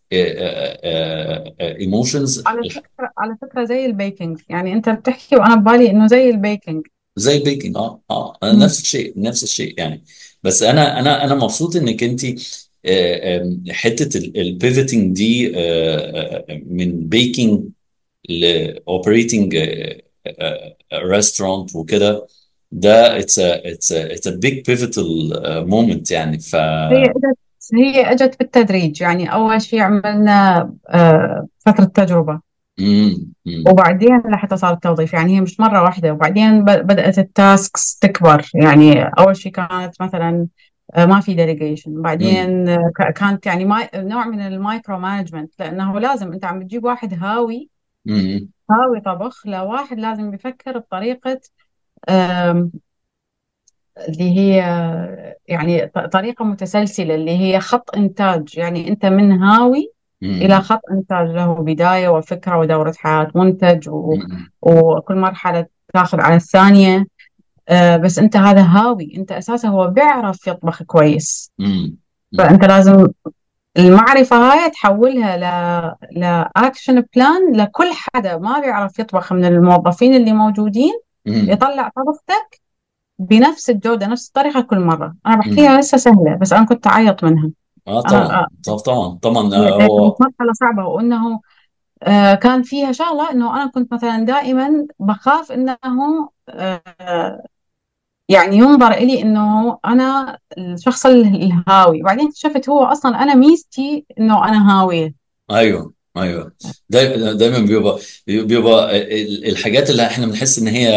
ايموشنز. على فكرة على فكرة زي البيكنج، يعني أنت بتحكي وأنا ببالي إنه زي البيكنج. زي البيكنج. اه، اه، أنا مم. نفس الشيء، نفس الشيء يعني. بس انا انا انا مبسوط انك انت حته البيفوتنج دي آه، آه، من بيكنج لاوبريتنج ريستورانت وكده. ده اتس اتس اتس ا بيج بيفوتال مومنت يعني. ف هي اجت هي اجت بالتدريج، يعني اول شيء عملنا آه، فترة تجربة، مم، مم، وبعدين لحتى صار التوظيف. يعني هي مش مرة واحدة، وبعدين ب- بدأت التاسكس تكبر. يعني اول شيء كانت مثلا آه، ما في ديليجيشن، مم، بعدين آه، ك- كانت يعني ماي نوع من المايكرو مانجمنت، لانه لازم انت عم بتجيب واحد هاوي مم، هاوي طبخ لواحد لازم بيفكر بطريقة آم، اللي هي يعني ط- طريقة متسلسلة، اللي هي خط إنتاج. يعني أنت من هاوي إلى مم، خط إنتاج له بداية وفكرة ودورة حياة منتج، و... مم، وكل مرحلة تاخذ على الثانية. آه بس أنت هذا هاوي، أنت أساسا هو بيعرف يطبخ كويس، مم، مم، فأنت لازم المعرفة هاي تحولها ل لأكشن بلان لكل حدا ما بيعرف يطبخ من الموظفين اللي موجودين، مم، يطلع طبخته بنفس الجودة نفس الطريقة كل مرة. أنا مم. بحكيها لسه سهلة بس أنا كنت أعيط منها. اه، أنا طبعا، آه، طب- طبعا، طبعا. هي آه، هي كانت هو مرحلة صعبة، وأنه آه، كان فيها شغلة أنه أنا كنت مثلا دائما بخاف أنه آه، يعني ينظر إلي أنه أنا الشخص الهاوي. بعدين اكتشفت هو أصلا أنا ميزتي أنه أنا هاوية. ايوه، ايوه. دايما دايما بيبقى بيبقى ال- الحاجات اللي احنا بنحس ان هي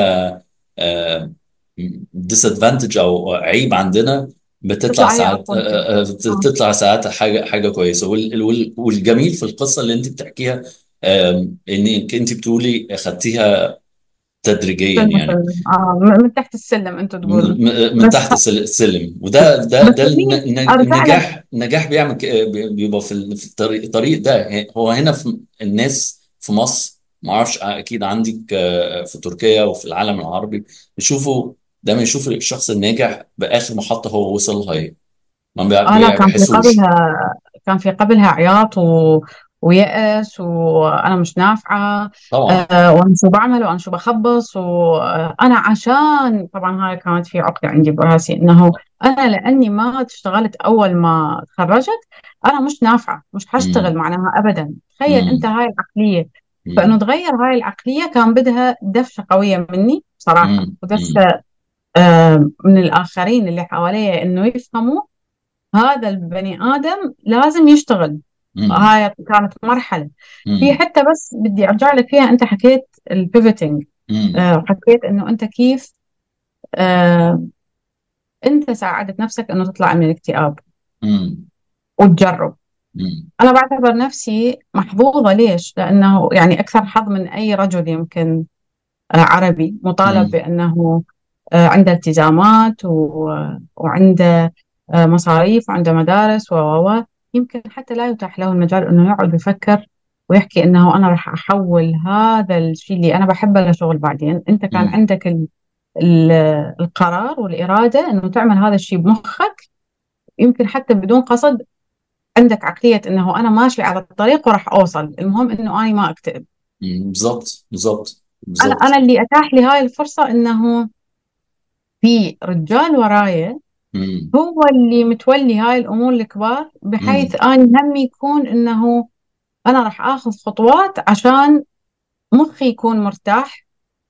ديسادفانتج او عيب عندنا، بتطلع تطلع هي ساعات آه، أوبورتيونيتي. آه، بتطلع ساعات حاجه حاجه كويسه. وال- وال- والجميل في القصه اللي انت بتحكيها آم، انك انت بتقولي اخدتيها تدريجيا سلم يعني، سلم، آه من من تحت السلم أنتوا تقولوا. من من بس تحت السل- السلم. وده ده بس ده الن- خليني الن- أرجع لك. النجاح النجاح بيعمل ك- بيبقى في ال- في الطريق الطريق ده. هو هنا في الناس في مصر، ما اعرفش اكيد عندك آه، في تركيا وفي العالم العربي بيشوفوا دايما يشوفوا الشخص الناجح باخر محطة هو وصل لها ايه. ما بيع- اه لا، بيع- كان في بيحسوش. قبلها كان في قبلها عياط و... ويأس، وأنا مش نافعة. طبعا. آه وأنا شو بعمل وأنا شو بخبص، وأنا عشان طبعا هاي كانت في عقدة عندي براسي إنه أنا لأني ما اشتغلت أول ما تخرجت، أنا مش نافعة، مش حشتغل امم. معناها أبدا. تخيل أنت امم. هاي العقلية. فإنه امم. تغير هاي العقلية كان بدها دفشة قوية مني بصراحة، امم. امم. ودفشة آه من الآخرين اللي حواليا إنه يفهموا هذا البني آدم لازم يشتغل. امم. هاي كانت مرحلة. في امم. حتة بس بدي أرجع لك فيها، أنت حكيت البيفتنج، امم. حكيت إنه أنت كيف آه أنت ساعدت نفسك إنه تطلع من الاكتئاب امم. وتجرب. امم. أنا بعتبر نفسي محظوظة. ليش؟ لأنه يعني أكثر حظ من أي رجل يمكن آه عربي مطالب امم. بأنه آه عنده التزامات و... وعنده آه مصاريف وعنده مدارس و و و. يمكن حتى لا يتاح له المجال انه يقعد يفكر ويحكي انه انا راح احول هذا الشيء اللي انا بحبه لشغل. بعدين انت كان امم. عندك ال... ال... القرار والإرادة انه تعمل هذا الشيء بمخك، يمكن حتى بدون قصد. عندك عقلية انه انا ماشي على الطريق وراح اوصل، المهم انه انا ما اكتئب. أمم. بالظبط بالظبط انا انا بالظبط. اللي اتاح لي هاي الفرصة انه في رجال ورايا امم. هو اللي متولي هاي الأمور الكبار، بحيث امم. أنا همي يكون إنه أنا راح آخذ خطوات عشان مخي يكون مرتاح،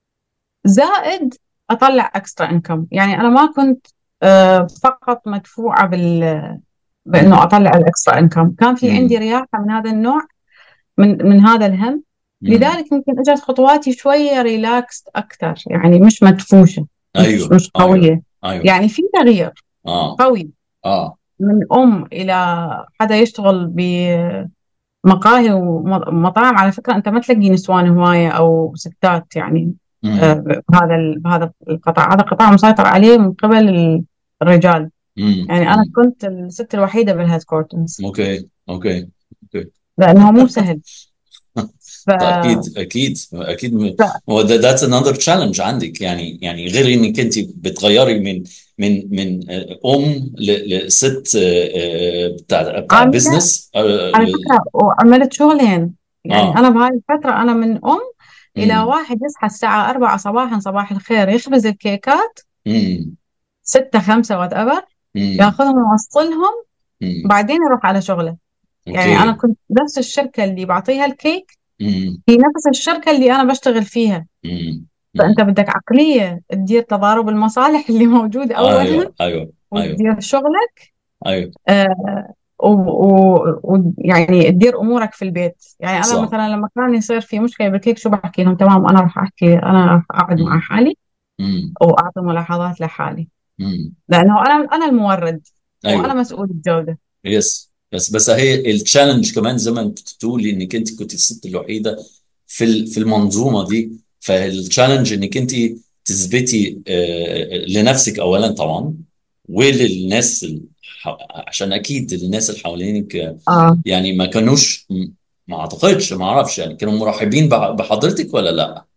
زائد أطلع أكسترا إنكم. يعني أنا ما كنت آه، فقط مدفوعة بال بإنه امم. أطلع الأكسترا إنكم، كان في عندي رياحة من هذا النوع، من من هذا الهم. امم. لذلك يمكن إجت خطواتي شوية ريلاكس أكثر، يعني مش مدفوشة، مش ايوه مش ايوه قوية. ايوه. يعني في تغيير اه. قوي اه. من أم إلى حدا يشتغل بمقاهي ومطاعم. على فكرة أنت ما تلاقي نسوان هواية أو ستات يعني آه، امم. بهذا ال- بهذا القطاع. هذا قطاع مسيطر عليه من قبل ال- الرجال. امم. يعني أنا أمم. كنت الست الوحيدة بالهيد كورتنز، اوكي اوكي اوكي. لأنه مو سهل. ف... طيب اكيد اكيد اكيد م- ف... هو ده that's another challenge عندك، يعني يعني غير انك انت بتغيري من من من آه، ام ل- لست آه، آه، بتاع بتاع عاملة بزنس. على فكرة وعملت شغلين. يعني اه. أنا بهاي الفترة أنا من أم إلى امم. واحد يصحى الساعة أربعة صباحا صباح الخير يخبز الكيكات، امم. ستة خمسة وات ايفر، امم. ياخذهم ويوصلهم، امم. بعدين يروح على شغله. يعني انا اوكي. كنت نفس الشركه اللي بعطيها الكيك امم. هي نفس الشركه اللي انا بشتغل فيها. امم. فانت امم. بدك عقليه تدير تضارب المصالح اللي موجود اولا، ايوه ايوه ايوه وتدير شغلك ايوه. آه ويعني و... و... يعني تدير امورك في البيت. يعني انا صح. مثلا لما كان يصير في مشكله بالكيك شو بحكي لهم؟ تمام، انا راح احكي، انا راح اقعد مع امم. حالي امم. واعطي ملاحظات لحالي، امم. لانه انا انا المورد وانا ايوه. مسؤول الجوده. يس بس بس هي التشالنج كمان زي ما انت بتقولي انك انت كنت الست الوحيده في ال- في المنظومه دي. فالتشالنج انك انت تثبتي آه، لنفسك اولا طبعا، وللناس الح- عشان اكيد الناس اللي حوالينك آه، اه يعني ما كانوش م- ما اعتقدش، ما اعرفش يعني كانوا مرحبين بح- بحضرتك ولا لا؟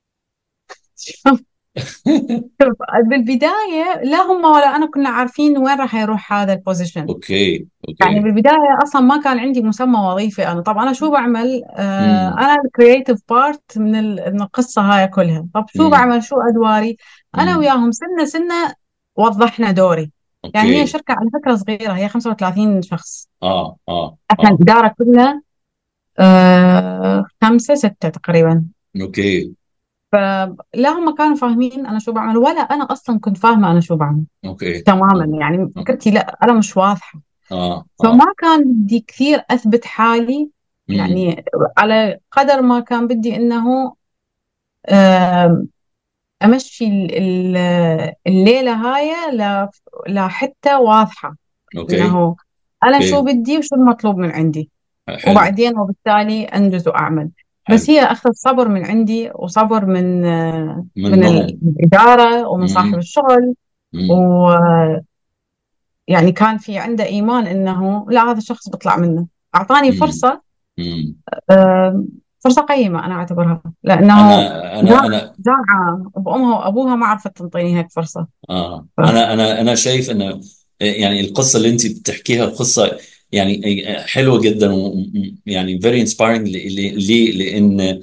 شوف، بالبداية لا هم ولا أنا كنا عارفين وين راح يروح هذا البوزيشن. اوكي يعني اوكي. بالبداية أصلا ما كان عندي مسمى وظيفي. أنا طب أنا شو بعمل؟ آه امم. أنا الكرييتيف بارت من ال- من القصة هاي كلها. طب شو امم. بعمل؟ شو أدواري؟ أنا امم. وياهم سنة سنة وضحنا دوري. يعني هي اوكي. شركة على فكرة صغيرة، هي خمسة وثلاثين شخص. اه اه احنا اه. الإدارة كلها آه خمسة ستة تقريبا. اوكي فلا هم كانوا فاهمين أنا شو بعمل، ولا أنا أصلا كنت فاهمة أنا شو بعمل اوكي. تماما. يعني فكرتي لا، أنا مش واضحة. اه اه. فما كان بدي كثير أثبت حالي. امم. يعني على قدر ما كان بدي إنه آم، أمشي ال- ال- الليلة هاي ل- لحتة واضحة، اوكي إنه أنا شو اوكي. بدي وشو المطلوب من عندي، حلو. وبعدين وبالتالي أنجز وأعمل. بس حلو. هي أخذت صبر من عندي وصبر من آه، من منهم. الإدارة ومن صاحب امم. الشغل. امم. ويعني كان في عنده إيمان إنه لا، هذا الشخص بيطلع منه. أعطاني امم. فرصة، امم. آه، فرصة قيمة أنا أعتبرها، لأنه انا انا جامعة انا جامعة بأمها وأبوها ما عرفت تنطيني هيك فرصة. اه ف... انا انا انا شايف ان يعني القصه اللي انت بتحكيها قصه يعني حلوه جدا، ويعني very inspiring. ليه؟ لان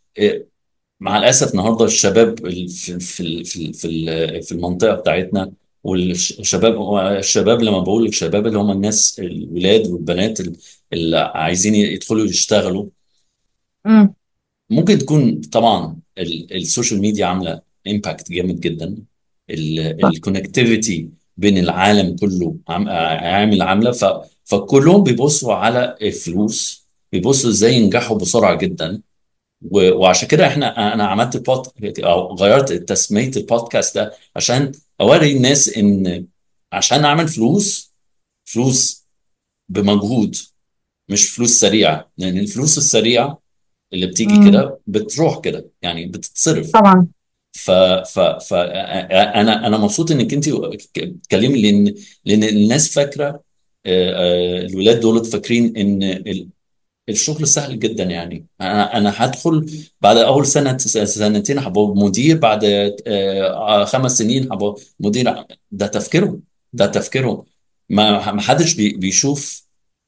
مع الاسف النهارده الشباب ال- في في في في في المنطقه بتاعتنا، والشباب الشباب لما بقول الشباب اللي هم الناس الولاد والبنات اللي عايزين يدخلوا يشتغلوا، امم. ممكن تكون طبعا ال- السوشيال ميديا عامله امباكت جامد جدا. صح. الكونكتيفيتي بين العالم كله عم- عامل عامله ف فكلهم بيبصوا على الفلوس، بيبصوا ازاي ينجحوا بسرعه جدا. و- وعشان كده احنا انا عملت بود او غيرت تسميه البودكاست ده عشان اوري الناس ان عشان اعمل فلوس، فلوس بمجهود، مش فلوس سريعه. لان الفلوس السريعه اللي بتيجي امم. كده بتروح كده، يعني بتتصرف. طبعا. ف ف ف انا انا مبسوط انك انت بتتكلمي، لان لان الناس فاكره، آه، آه، الولاد دول فاكرين ان ال- الشغل سهل جدا. يعني انا انا هدخل بعد اول سنه سنتين هبقى مدير، بعد آه، خمس سنين هبقى مدير. ده تفكيرهم، ده تفكيرهم. ما ما حدش بي- بيشوف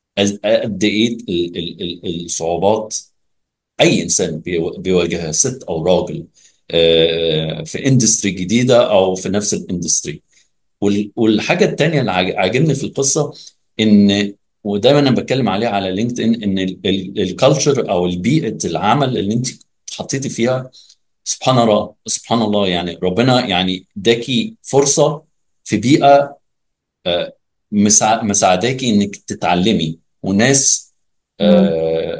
قد ايه ال- ال- ال- الصعوبات اي انسان بيو- بيواجهها، ست او راجل، آه، في اندستري جديده او في نفس الاندستري. وال- والحاجه التانيه اللي عاج- عاجبني في القصه ان، ودايما انا بتكلم عليه على لينكد ان، ان الكالتشر او البيئه العمل اللي انت اتحطيتي فيها، سبحان الله سبحان الله، يعني ربنا يعني اداكي فرصه في بيئه آه، مسا- مساعداكي انك تتعلمي، وناس امم.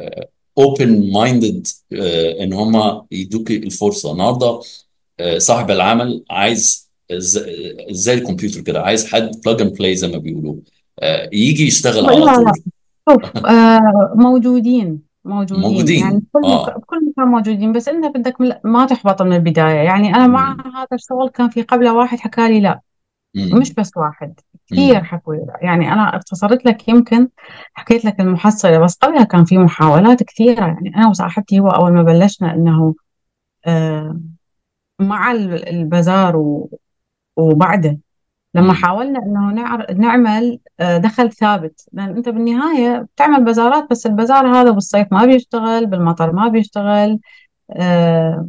اوبن مايندد ان هم يدوكي الفرصه. النهارده آه، صاحب العمل عايز ز- زي الكمبيوتر كده، عايز حد بلاج اند بلاي زي ما بيقولوا، آه، يجي يشتغل لا على لا، طول. شوف، آه موجودين موجودين يعني موجودين بكل مكان، اه. بكل مكان موجودين، بس انت بدك مل- ما تحبط من البداية. يعني انا مع مم. هذا الشغل كان في قبله واحد حكى لي لا، مش مم. بس واحد، كثير مم. حكوا لي لا. يعني انا اختصرت لك، يمكن حكيت لك المحصلة، بس قبلها كان في محاولات كثيرة. يعني انا وصاحبتي، هو اول ما بلشنا انه آه مع ال- البازار و- وبعده، لما مم. حاولنا انه نعر... نعمل آه، دخل ثابت، لان انت بالنهايه بتعمل بازارات، بس البازار هذا بالصيف ما بيشتغل، بالمطر ما بيشتغل. آه،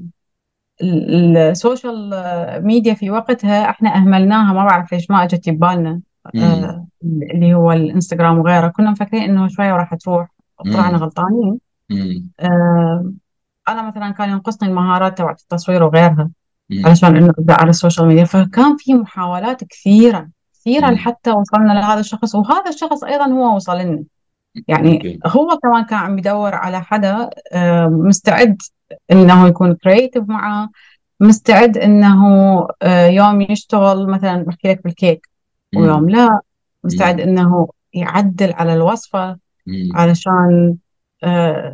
ال- السوشيال آه، ميديا في وقتها احنا اهملناها، ما بعرف ليش ما اجت ببالنا. مم. آه، اللي هو الانستغرام وغيره، كنا مفكرين انه شويه وراح تروح. طلعنا مم. غلطانين. مم. آه، انا مثلا كان ينقصني المهارات تبعت التصوير وغيرها، مم. علشان انه ابدا على السوشيال ميديا. فكان في محاولات كثيره كثيره مم. لحتى وصلنا لهذا الشخص، وهذا الشخص ايضا هو وصل لنا. يعني اوكي. هو كمان كان عم يدور على حدا آه، مستعد انه يكون كرييتيف معه، مستعد انه آه، يوم يشتغل مثلا بحكي لك بالكيك، مم. ويوم لا، مستعد مم. انه يعدل على الوصفة مم. علشان آه،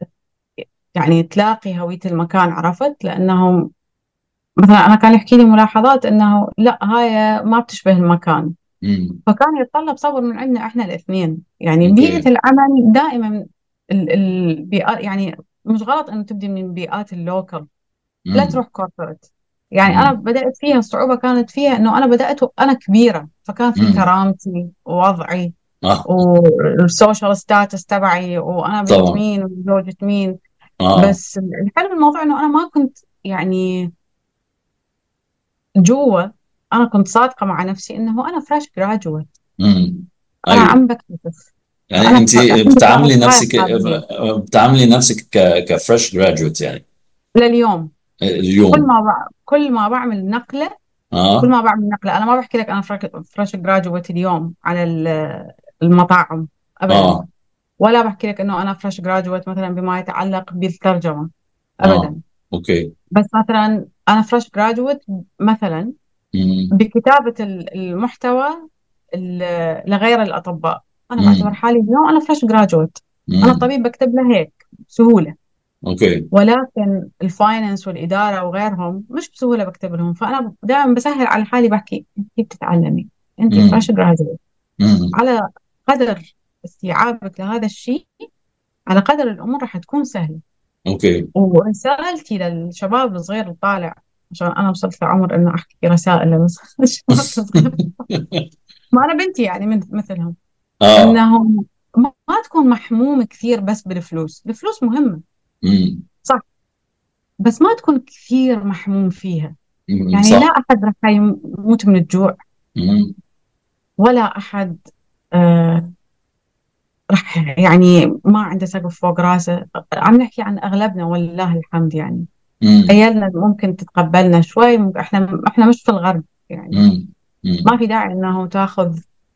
يعني تلاقي هوية المكان. عرفت؟ لانه مثلا انا كان يحكي لي ملاحظات انه لا، هاي ما بتشبه المكان. مم. فكان يتطلب صبر من عندنا احنا الاثنين. يعني بيئة اوكي. العمل دائما، ال- البيئات، يعني مش غلط انه تبدي من بيئات اللوكل، لا مم. تروح كوربريت. يعني انا مم. بدأت فيها، الصعوبة كانت فيها انه انا بدأت وانا كبيرة، فكان في مم. كرامتي ووضعي اه والسوشيال ستاتس تبعي، وانا بنت طبعا. مين وزوجة مين. اه. بس الحلو بالموضوع انه انا ما كنت يعني جوا، انا كنت صادقة مع نفسي انه انا فريش جراجويت، امم. انا ايوه. عم بكتشف، يعني انا انت ف... عندي بتعاملي كواليفاير نفسك حاليا بتعاملي نفسك ك كفريش جراجويت يعني لليوم. كل اليوم. ما بع... كل ما بعمل نقلة، كل اه. ما بعمل نقلة، انا ما بحكي لك انا فريش جراجويت اليوم على ال- المطاعم ابدا، اه. ولا بحكي لك انه انا فريش جراجويت مثلا بما يتعلق بالترجمة اه. ابدا. اوكي. بس مثلا انا فريش جراجويت مثلا امم. بكتابة ال- المحتوى ال- لغير الأطباء. أنا بعتبر امم. حالي اليوم أنا فريش جراجويت. أنا امم. الطبيب بكتب له هيك بسهولة، اوكي. ولكن الفاينانس والإدارة وغيرهم مش بسهولة بكتب لهم. فأنا دائما بسهل على حالي، بحكي أنت بتتعلمي، أنت امم. فريش جراجويت، امم. على قدر استيعابك لهذا الشيء، على قدر الأمور راح تكون سهلة. اوكي. ورسالتي للشباب الصغير اللي طالع، عشان أنا وصلت لعمر إنه أحكي رسائل للشباب الصغير. ما أنا بنتي يعني من مثلهم، اه. إنه ما ما تكون محموم كثير بس بالفلوس. الفلوس مهمة امم. صح، بس ما تكون كثير محموم فيها. أمم، يعني لا صح. أحد راح يموت من الجوع، امم. ولا أحد آه راح يعني ما عنده سقف فوق راسه. عم نحكي عن أغلبنا ولله الحمد يعني. امم. عيالنا ممكن تتقبلنا شوي، ممكن احنا احنا مش في الغرب يعني. امم. ما أمم. في داعي انه تاخذ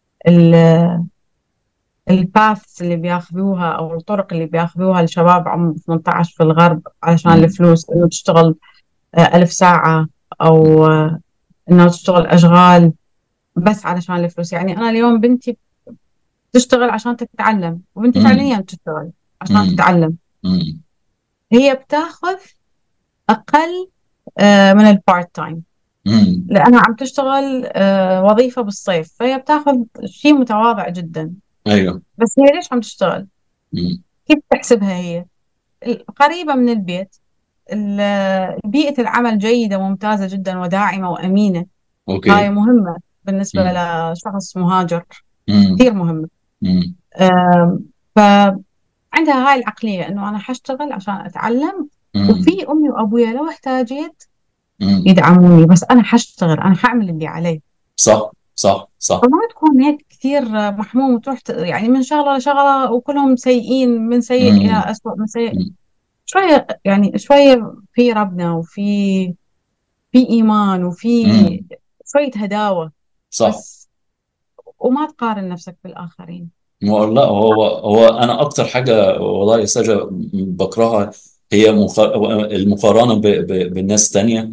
الباث اللي بياخذوها او الطرق اللي بياخذوها الشباب عمر ثمانية عشر في الغرب علشان أمم. الفلوس، انه تشتغل آه، ألف ساعة، او آه، انه تشتغل اشغال بس علشان الفلوس. يعني انا اليوم بنتي تشتغل عشان تتعلم، وبنتي أمم. فعليا تشتغل عشان أمم. تتعلم. أمم. هي بتاخذ اقل آه، من البارت تايم، أمم. لأنها عم تشتغل آه، وظيفة بالصيف، فهي بتاخذ شيء متواضع جدا. ايوه. بس هي ليش عم تشتغل؟ أمم. كيف تحسبها هي؟ قريبة من البيت، ال- بيئة العمل جيدة وممتازة جدا وداعمة وأمينة. هاي اوكي. مهمة بالنسبة أمم. لشخص مهاجر، أمم. كثير مهمة. أمم. آم، فعندها هاي العقلية إنه أنا حشتغل عشان أتعلم، وفي أمم. أمي وأبويا لو احتاجيت أمم. يدعموني، بس أنا حشتغل، أنا حأعمل اللي علي. صح صح صح. فما تكون هيك كثير محموم وتروح ت- يعني من شغلة لشغلة وكلهم سيئين، من سيء إلى أمم. أسوأ من سيء. أمم. شوية يعني شوية في ربنا، وفي في إيمان، وفي أمم. شوية هداوة صح. بس. وما تقارن نفسك بالآخرين. هو لا، هو هو انا اكتر حاجه والله يا ساجة بكرهها هي مخ- المقارنه ب- ب- بالناس تانية.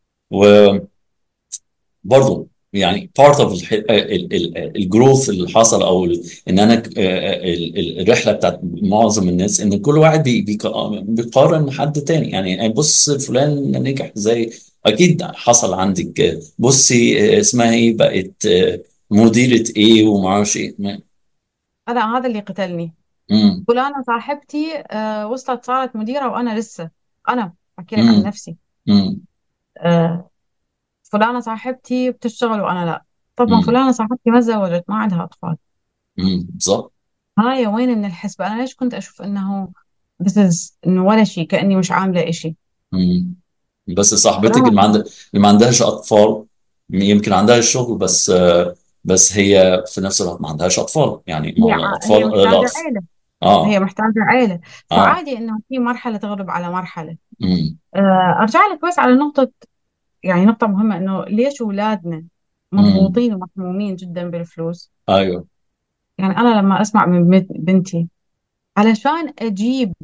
وبرضه يعني part of الجروث اللي حصل، او ال- ان انا ك- ال- ال- الرحله بتاعت معظم الناس ان كل واحد بي- بيق- بيقارن حد تاني. يعني بص فلان نجح ازاي، اكيد حصل عندك. بصي اسمها ايه بقت، مديرة ايه وما اعرفش ايه. أنا هذا اللي قتلني. امم. فلانة صاحبتي آه، وصلت صارت مديرة وأنا لسه. أنا أحكي لك عن امم. نفسي. امم. آه، فلانة صاحبتي بتشتغل وأنا لا. طب ما امم. فلانة صاحبتي ما تزوجت، ما عندها أطفال. امم. بالظبط. هاي وين من الحسبة؟ أنا ليش كنت أشوف إنه this is إنه ولا شيء، كأني مش عاملة إشي. امم. بس صاحبتك اللي فلما ما عندها اللي ما عندهاش اطفال، يمكن عندها الشغل بس، آه، بس هي في نفس الوقت ما عندهاش اطفال. يعني ما هي هو ع- هي الاطفال محتاجة الاطفال. عيلة. هي اه. محتاجة عيلة. اه. فعادي إنه في مرحلة تغلب على مرحلة. امم. آه، أرجع لك بس على نقطة، يعني نقطة مهمة، إنه ليش أولادنا امم. مضغوطين ومحمومين جدا بالفلوس. ايوه. يعني أنا لما أسمع من بنت- بنتي علشان أجيب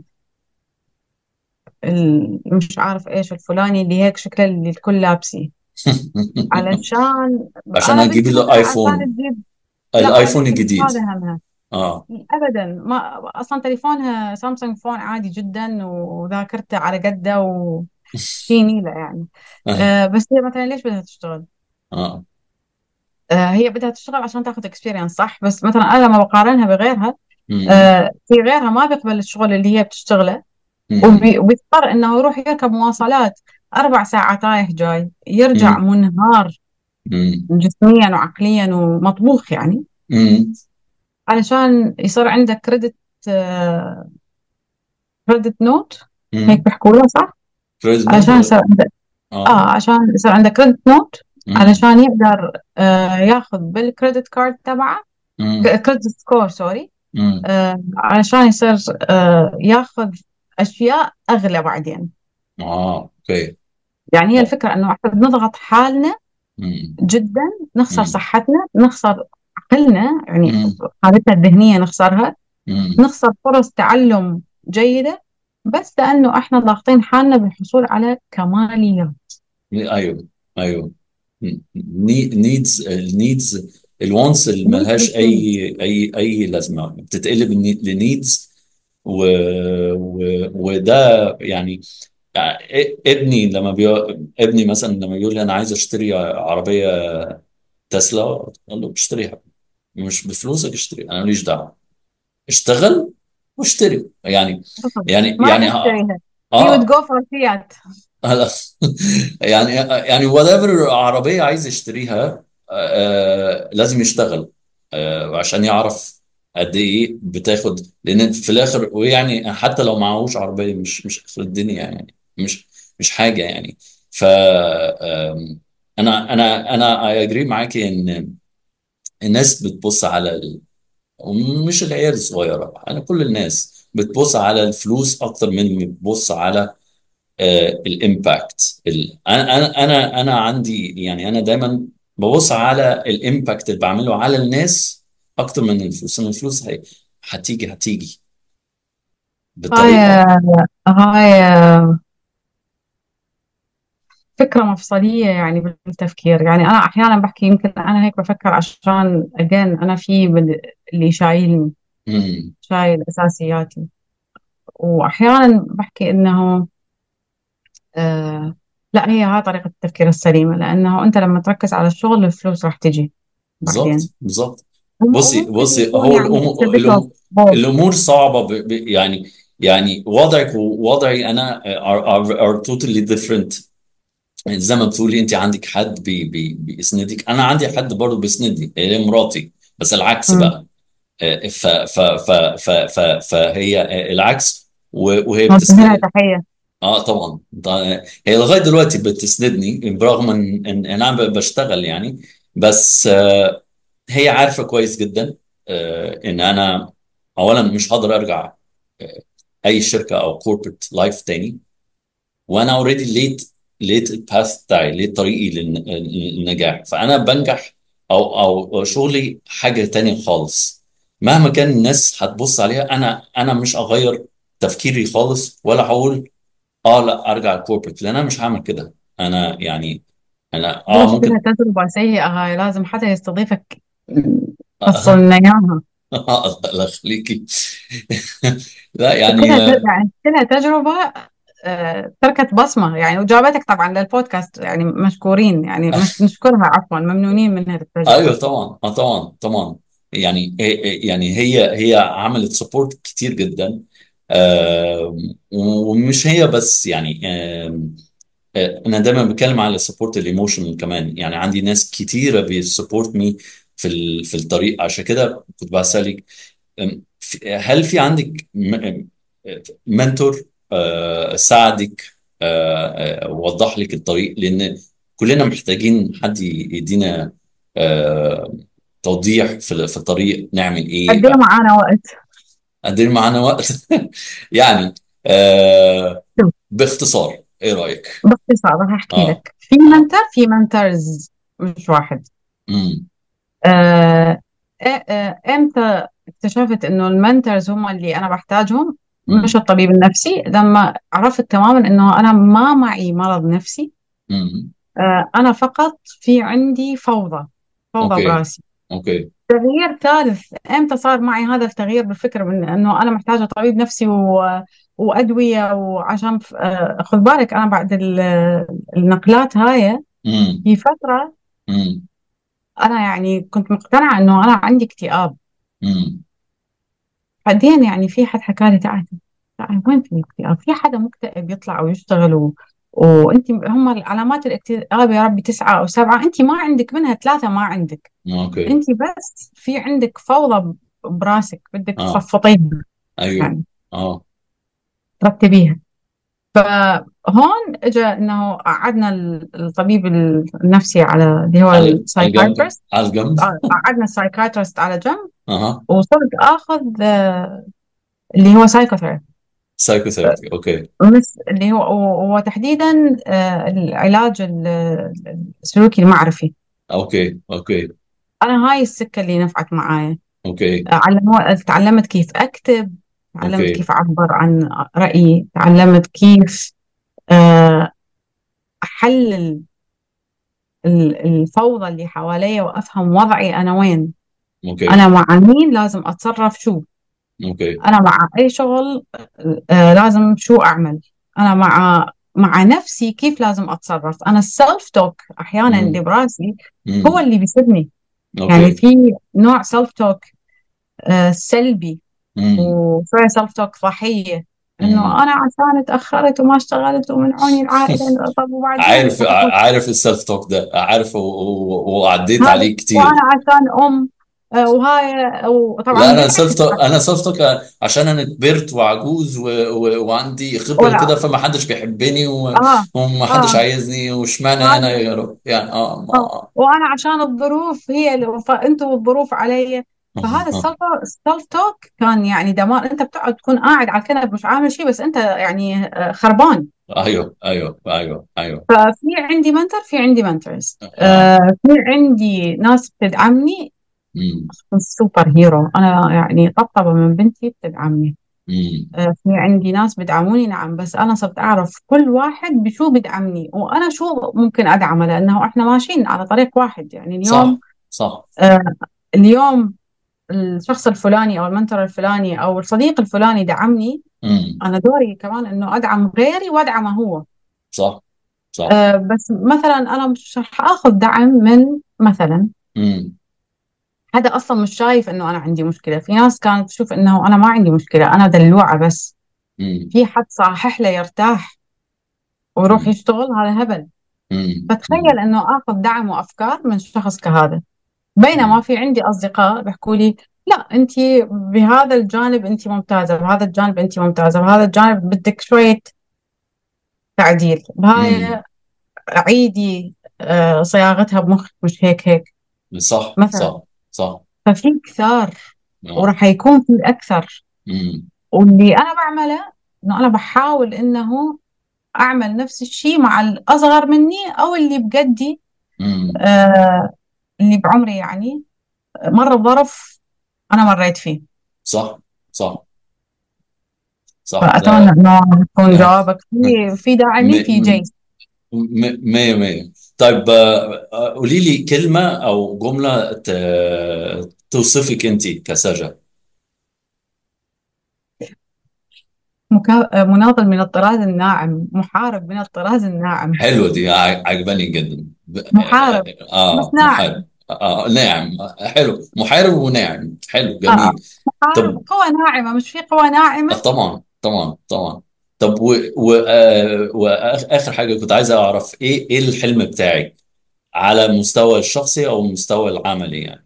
ال- مش عارف إيش الفلاني اللي هيك شكله اللي الكل لابسيه، علشان عشان أنا اجيب بنتي مثلا الايفون عشان تجيب. لا أنا الايفون بنتي مش الجديد. هذا همها اه. ابدا. ما اصلا تليفونها سامسونج فون عادي جدا، وذاكرته على قده وشي نيلة يعني. اه. آه بس هي مثلا ليش بدها تشتغل؟ اه. آه هي بدها تشتغل عشان تاخذ اكسبيرينس صح، بس مثلا انا لما بقارنها بغيرها، امم. آه في غيرها ما بيقبل الشغل اللي هي بتشتغله، امم. وبي- وبيضطر انه يروح يركب مواصلات اربع ساعات رايح جاي، يرجع امم. منهار امم. جسميا وعقليا ومطبوخ يعني، امم. علشان يصير عندك كريدت، كريدت نوت، هيك امم. بيحكوا لها صح؟ كريدت نوت علشان ولا؟ يصير عندك اه. اه عشان يصير عندك كريدت نوت، امم. علشان يقدر آه ياخذ بالكريدت كارد تبعه، امم. كريدت سكور سوري، امم. آه علشان يصير آه ياخذ اشياء اغلى بعدين. اه. اوكي. يعني هي الفكره انه احنا بنضغط حالنا امم. جدا، نخسر امم. صحتنا، نخسر عقلنا يعني، امم. حالتنا الذهنيه نخسرها، امم. نخسر فرص تعلم جيده، بس لانه احنا ضاغطين حالنا بالحصول على كماليات. ايوه. ايوه. نيدز النيدز الوانس اللي need ملهاش machines. اي اي اي لازمه بتتقلب لنيدز. و... و... وده يعني، يعني ابني لما بي... ابني مثلا لما يقول لي انا عايز اشتري عربيه تسلا، اقول له اشتريها، مش بفلوسك اشتري، انا ماليش دعوه، اشتغل واشتري. يعني بالضبط. يعني ما راح يعني اه. يشتريها. he would آه، go for Fiat. هلا. يعني يعني whatever عربية عايز يشتريها، آه لازم يشتغل آه عشان يعرف قد ايه بتاخد، لان في الاخر ويعني حتى لو معهوش عربية مش مش اخر الدنيا يعني، مش مش حاجة يعني. ف آم، انا انا انا I agree معاكي ان الناس بتبص على ال... ومش العيال الصغيرة، انا كل الناس بتبص على الفلوس اكتر من بتبص على الامباكت. انا انا انا انا عندي يعني، انا دايما ببص على الامباكت اللي بعمله على الناس اكتر من الفلوس. إن الفلوس هي هتيجي هتيجي هاي بطريقه. هاي فكرة مفصلية يعني بالتفكير. يعني أنا أحيانا بحكي يمكن أنا هيك بفكر عشان أجين أنا في بال- اللي شايلني، امم شايل أساسياتي. وأحيانا بحكي إنه آه لا، هي هاي طريقة التفكير السليمة، لأنه أنت لما تركز على الشغل الفلوس راح تجي بعدين. بالظبط بالظبط. بصي وممكن بصي يكون هو يعني الأمور, it's a bit of الأمور, both. الامور صعبه ب... ب... يعني يعني وضعك ووضعي انا are, are, are totally different. زي ما بتقولي انت عندك حد بي بي بيسندك، انا عندي حد برضه بيسندني، هي مراتي. بس العكس مم. بقى. ف ف ف ف ف فهي العكس، و- وهي نوجه لها بتسند. تحية. اه طبعا طبعاً. هي لغايه دلوقتي بتسندني برغم ان ان إن انا بشتغل يعني. بس آه هي عارفه كويس جدا آه ان انا اولا مش هقدر ارجع آه اي شركه او كوربريت لايف تاني، وانا اوريدي ليت ليت الباث بتاعي، ليت طريقي للن- للنجاح. فانا بنجح او او شغلي حاجه تانية خالص. مهما كان الناس هتبص عليها، انا انا مش هغير تفكيري خالص، ولا هقول اه لا ارجع الكوربريت، لان انا مش هعمل كده. انا يعني انا اه ليش كلها ممكن. تجربة سيئة هاي، لازم حدا يستضيفك فصل لنا إياها. الله يخليكي. لا يعني كلها ت- آه، يعني كلها تجربة آه، تركت بصمة يعني، وجابتك طبعا للبودكاست يعني مشكورين، يعني مش نشكرها، عفوا ممنونين من هذه التجربة. ايوه طبعا اه طبعا طبعا. يعني هي- يعني هي هي عملت سبورت كتير جدا. آم، ومش هي بس يعني. آم، آه، انا دايما بتكلم على السبورت الايموشنال كمان. يعني عندي ناس كتيره بيسبورت مي في ال- في الطريق. عشان كده كنت بسالك، آم، في- هل في عندك منتور ساعدك آه، آه، وضح لك الطريق؟ لان كلنا محتاجين حد يدينا آه، توضيح في في الطريق، نعمل قد ايه ايه. معانا وقت؟ قدر معانا وقت. يعني آه، شوف، باختصار ايه رأيك؟ باختصار راح احكي اه لك. في اه منتر، في منترز، مش واحد. امم آه، آه، آه، امتى اكتشفت انه المنترز هم اللي انا بحتاجهم؟ مش امم الطبيب النفسي، لما عرفت تماما انه انا ما معي مرض نفسي. امم آه، انا فقط في عندي فوضى، فوضى اوكي براسي. اوكي تغيير ثالث امتى صار معي هذا التغيير بالفكر، من انه انا محتاجه طبيب نفسي و... وادويه، وعشان ف- آه، خذ بالك انا بعد ال- النقلات هاي امم في فتره امم انا يعني كنت مقتنعه انه انا عندي اكتئاب. امم بعدين يعني في حد حكى لي تعال تعال، وين في الاكتئاب؟ في حدا مكتئب يطلع ويشتغل و... وانت هم العلامات الاكتئاب يا ربي تسعه او سبعه، انت ما عندك منها ثلاثه، ما عندك. اوكي انت بس في عندك فوضى براسك بدك اه تفضفضيها، ايوه يعني اه ترتبيها. فهون اجى انه قعدنا الطبيب النفسي على اللي هو على على الجنب السايكايترست، على الجنب. قعدنا السايكايترست على جنب، اها وصرت اخذ آه، اللي هو سايكوثيرابي. سايكوثيرابي اوكي بس اللي هو وتحديدا آه، العلاج ال- السلوكي المعرفي. اوكي اوكي انا هاي السكه اللي نفعت معايا. اوكي آه، علموا تعلمت كيف اكتب، تعلمت اوكي كيف اعبر عن رايي، تعلمت كيف آه، احلل ال- الفوضى اللي حواليا، وافهم وضعي انا وين، اوكي انا مع مين لازم اتصرف شو، اوكي انا مع اي شغل آه لازم شو اعمل، انا مع مع نفسي كيف لازم اتصرف. انا السلف توك احيانا اللي امم براسي هو امم اللي بيسبني. يعني اوكي في نوع سلف توك آه سلبي، امم وشوية سلف توك ضحية. إنه مم. أنا عشان اتأخرت وما اشتغلت ومنعوني العائلة، طب وبعدين عارف وتقول عارف السيلف توك ده، عارف و- و- وعديت هذا، عليه وأنا كتير. عشان أم، آه، وهاي، وطبعا لا انا سيلف بالعكس. توك انا سيلف توك عشان انا كبرت وعجوز و... و... وعندي خبره ولا وكده، فما حدش بيحبني و... آه وما حدش آه عايزني، واشمعنى انا هذا يا رب يعني. اه آه ما وأنا عشان الظروف هي اللي، فأنتوا الظروف علي. فهذا السلف السلف توك كان يعني دمار. أنت بتقعد تكون قاعد على الكنب مش عامل شيء، بس أنت يعني آه، خربان. ايوه ايوه ايوه ايوه. ففي عندي منتور، في عندي منتورز، اه. آه في عندي ناس بتدعمني. امم. سوبر هيرو أنا، يعني طبطبة من بنتي بتدعمني. امم. آه في عندي ناس بدعموني، نعم، بس أنا صرت أعرف كل واحد بشو بدعمني وأنا شو ممكن أدعمه، لأنه إحنا ماشيين على طريق واحد. يعني اليوم، صح صح. آه اليوم الشخص الفلاني أو المنتور الفلاني أو الصديق الفلاني دعمني، امم. أنا دوري كمان إنه أدعم غيري وأدعمه هو. صح صح. آه بس مثلا أنا مش رح آخذ دعم من مثلا امم. حدا أصلا مش شايف إنه أنا عندي مشكلة. في ناس كانت تشوف إنه أنا ما عندي مشكلة، أنا دلوعة بس. امم. في حد صاحح له يرتاح ويروح يشتغل، هذا هبل. فتخيل إنه آخذ دعم وأفكار من شخص كهذا، بينما في عندي أصدقاء بيحكوا لي لا، أنت بهذا الجانب أنت ممتازة، بهذا الجانب أنت ممتازة، بهذا الجانب بدك شوية تعديل، امم. بهاي عيدي آه، صياغتها بمخك مش هيك هيك صح مثلا. صح صح. ففي كثار اه. وراح يكون في أكثر. امم. واللي أنا بعمله إنه أنا بحاول إنه أعمل نفس الشيء مع الأصغر مني أو اللي بقدي، امم. آه اللي بعمري يعني، مرة بظرف أنا مريت فيه. صح صح صح. فأتمنى ده إنه يكون آه. جوابك في في داعمي في م- جيش. م- مية مية. طيب آه، آه، قولي لي كلمة أو جملة ت- توصفك أنت كسجا. مكا... مناضل من الطراز الناعم، محارب من الطراز الناعم. حلوة دي، ع- عجباني جدا. ب- اه محارب مش آه، ناعم. محارب. آه ناعم. حلو، محارب وناعم، حلو آه. آه. جميل. محارب طب قوة ناعمة، مش في قوة آه، ناعمة. طبعا طبعا طبعا. طب و... و... آه، وآخر حاجة كنت عايز أعرف إيه إيه الحلم بتاعك على المستوى الشخصي أو المستوى العملي يعني.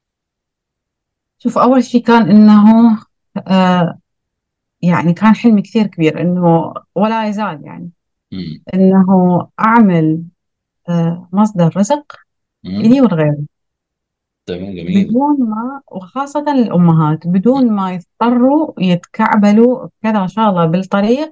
شوف، أول شيء كان إنه آه يعني كان حلمي كثير كبير، إنه ولا يزال يعني، مم. إنه أعمل آه مصدر رزق مم. إلي ولغيري، تمام جميل. بدون ما، وخاصة الأمهات، بدون ما يضطروا يتكعبلوا كذا شغلة بالطريق،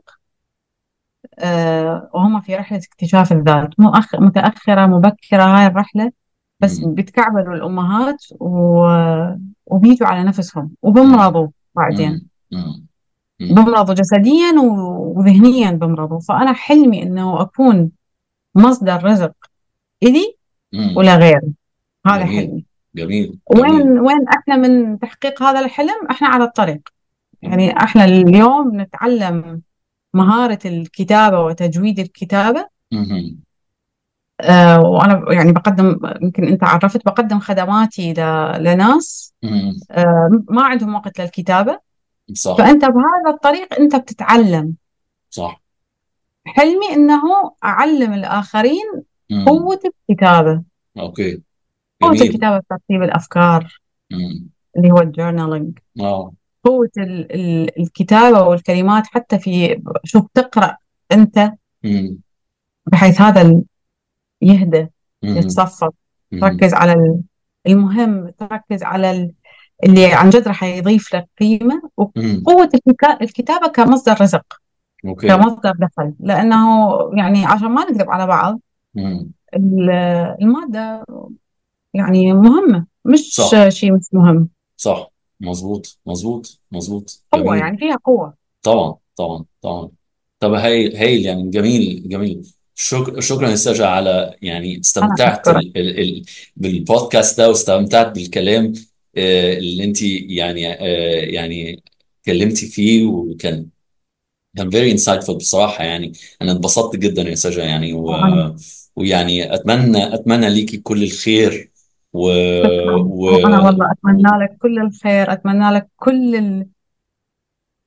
آه وهم في رحلة اكتشاف الذات، مؤخ... متأخرة مبكرة هاي الرحلة، بس مم. بيتكعبلوا الأمهات و... وبيجوا على نفسهم مم. وبمرضوا بعدين، مم. مم. مم. بمرضوا جسديا و- وذهنيا بمرضوا. فأنا حلمي إنه أكون مصدر رزق إلي مم. ولغيري. هذا جميل حلمي. جميل جميل. وين وين احنا من تحقيق هذا الحلم؟ احنا على الطريق. جميل. يعني احنا اليوم نتعلم مهارة الكتابة وتجويد الكتابة. مم. آه وانا يعني بقدم، يمكن انت عرفت، بقدم خدماتي ل- لناس مم. آه ما عندهم وقت للكتابة. صح فانت بهذا الطريق انت بتتعلم. صح. حلمي انه اعلم الاخرين مم. قوة الكتابة، اوكي. قوة جميل. الكتابة في ترتيب الافكار، مم. اللي هو الجورنالينج، اه. قوة ال- ال- الكتابة والكلمات، حتى في شو بتقرأ أنت، مم. بحيث هذا ال- يهدى، مم. يتصفى. مم. تركز على ال- المهم، تركز على ال- اللي عن جد راح يضيف لك قيمة. مم. وقوة الكتا- الكتابة كمصدر رزق، اوكي. كمصدر دخل، لأنه يعني عشان ما نكذب على بعض، مم. ال- المادة يعني مهمة، مش صح شيء مش مهم. صح. مظبوط مظبوط مظبوط قوة، جميل. يعني فيها قوة. طبعا طبعا طبعا. طب هاي هايل يعني، جميل جميل. شكرا شكرا يا سجا، على يعني أنا استمتعت أشكرك. ال ال ال بالبودكاست ده، واستمتعت بالكلام آه، اللي انت يعني آه، يعني اتكلمتي فيه، وكان كان very insightful بصراحة يعني. أنا اتبسطت جدا يا سجا يعني و... وأنا ويعني أتمنى أتمنى ليكي كل الخير و... شكرا، و... وأنا والله أتمنى لك كل الخير، أتمنى لك كل ال...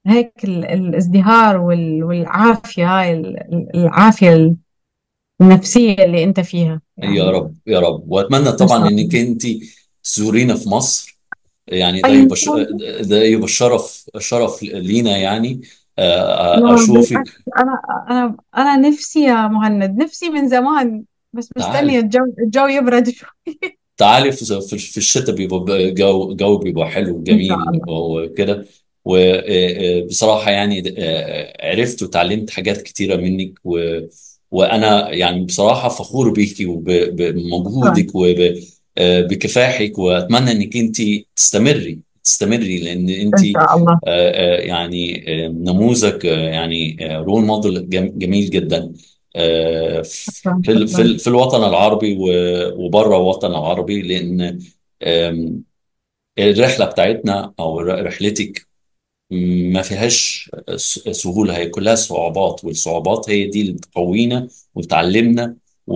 هيك ال- الازدهار وال- والعافية، هاي ال- ال- العافية النفسية اللي أنت فيها يا يعني. رب يا رب، واتمنى إن طبعا شاء انك الله. انت تزورينا في مصر. يعني ده أي إن يبقى ش- شاء الله. ده يبقى شرف شرف لينا يعني. آه، لا اشوفك. بالعكس، أنا أنا أنا نفسي يا مهند، نفسي من زمان، بس مستنية تعالي الجو الجو يبرد شوي. تعالي في في في الشتاء بيبقى جو جو بيبقى حلو إن شاء وجميل الله. وكده. وبصراحة يعني آه، عرفت وتعلمت حاجات كتيرة منك، و وأنا يعني بصراحة فخور بيكي شكرا. وبمجهودك وبكفاحك، وأتمنى إنك أنت تستمري تستمري لأن أنت إن شاء الله. يعني آه، نموذج، آه، يعني رول موديل جميل جدا، آه، شكرا في ال- في شكرا. ال- في الوطن العربي وبره الوطن العربي. لأن آم، الرحلة بتاعتنا أو ر- رحلتك ما فيهاش س- سهولة، هي كلها صعوبات، والصعوبات هي دي اللي بتقوينا وتعلمنا،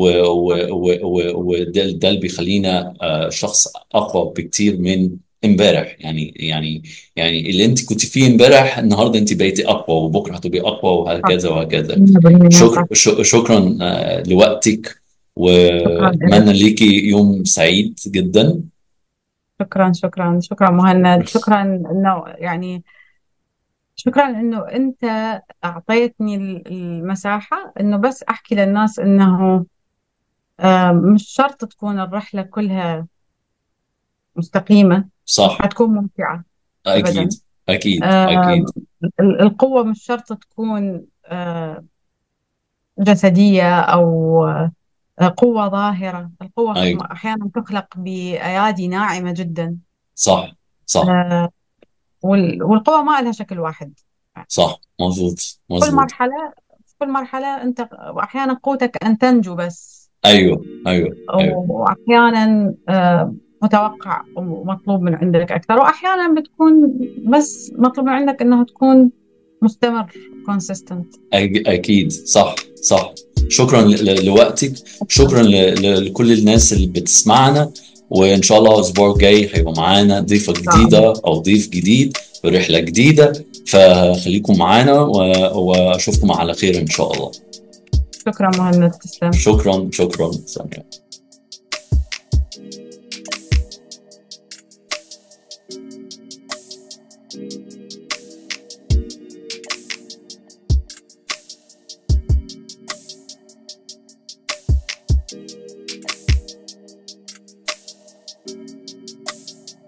وده ده اللي بيخلينا آه، شخص أقوى بكتير من امبارح. يعني يعني يعني اللي انت كنت فيه امبارح النهارده انت بقيتي اقوى، وبكره هتبقي اقوى، صح. وهكذا وهكذا. مية بالمية شكر صح. ش- شكرا آه، لوقتك، شكرا لك. واتمنى ليكي يوم سعيد جدا. شكرا شكرا شكرا مهند، شكرا إنه يعني، شكرا إنه أنت أعطيتني ال- المساحة إنه بس أحكي للناس إنه آه، مش شرط تكون الرحلة كلها مستقيمة، مش صح. حتكون ممتعة اكيد أبدا. اكيد آه، اكيد. ال- القوة مش شرط تكون آه، جسدية أو آه، قوة ظاهرة. القوة ايوه أحيانا تخلق بأيادي ناعمة جدا. صح صح آه، وال- والقوة ما لها شكل واحد. صح. مظبوط كل مظبوط. مرحلة في كل مرحلة أنت أحيانا قوتك أن تنجو بس، ايوه ايوه ايوه. وأحيانا آه، متوقع ومطلوب من عندك أكثر، وأحيانا بتكون بس مطلوب من عندك أنه تكون مستمر consistent. أك- اكيد صح صح. شكرا ل- ل- لوقتك. شكرا ل- ل- لكل الناس اللي بتسمعنا. وان شاء الله الاسبوع الجاي هيبقى معانا ضيفة جديدة او ضيف جديد برحلة جديدة، فخليكم معانا و- واشوفكم على خير ان شاء الله. شكرا مهند، تسلم. شكرا شكرا سامي.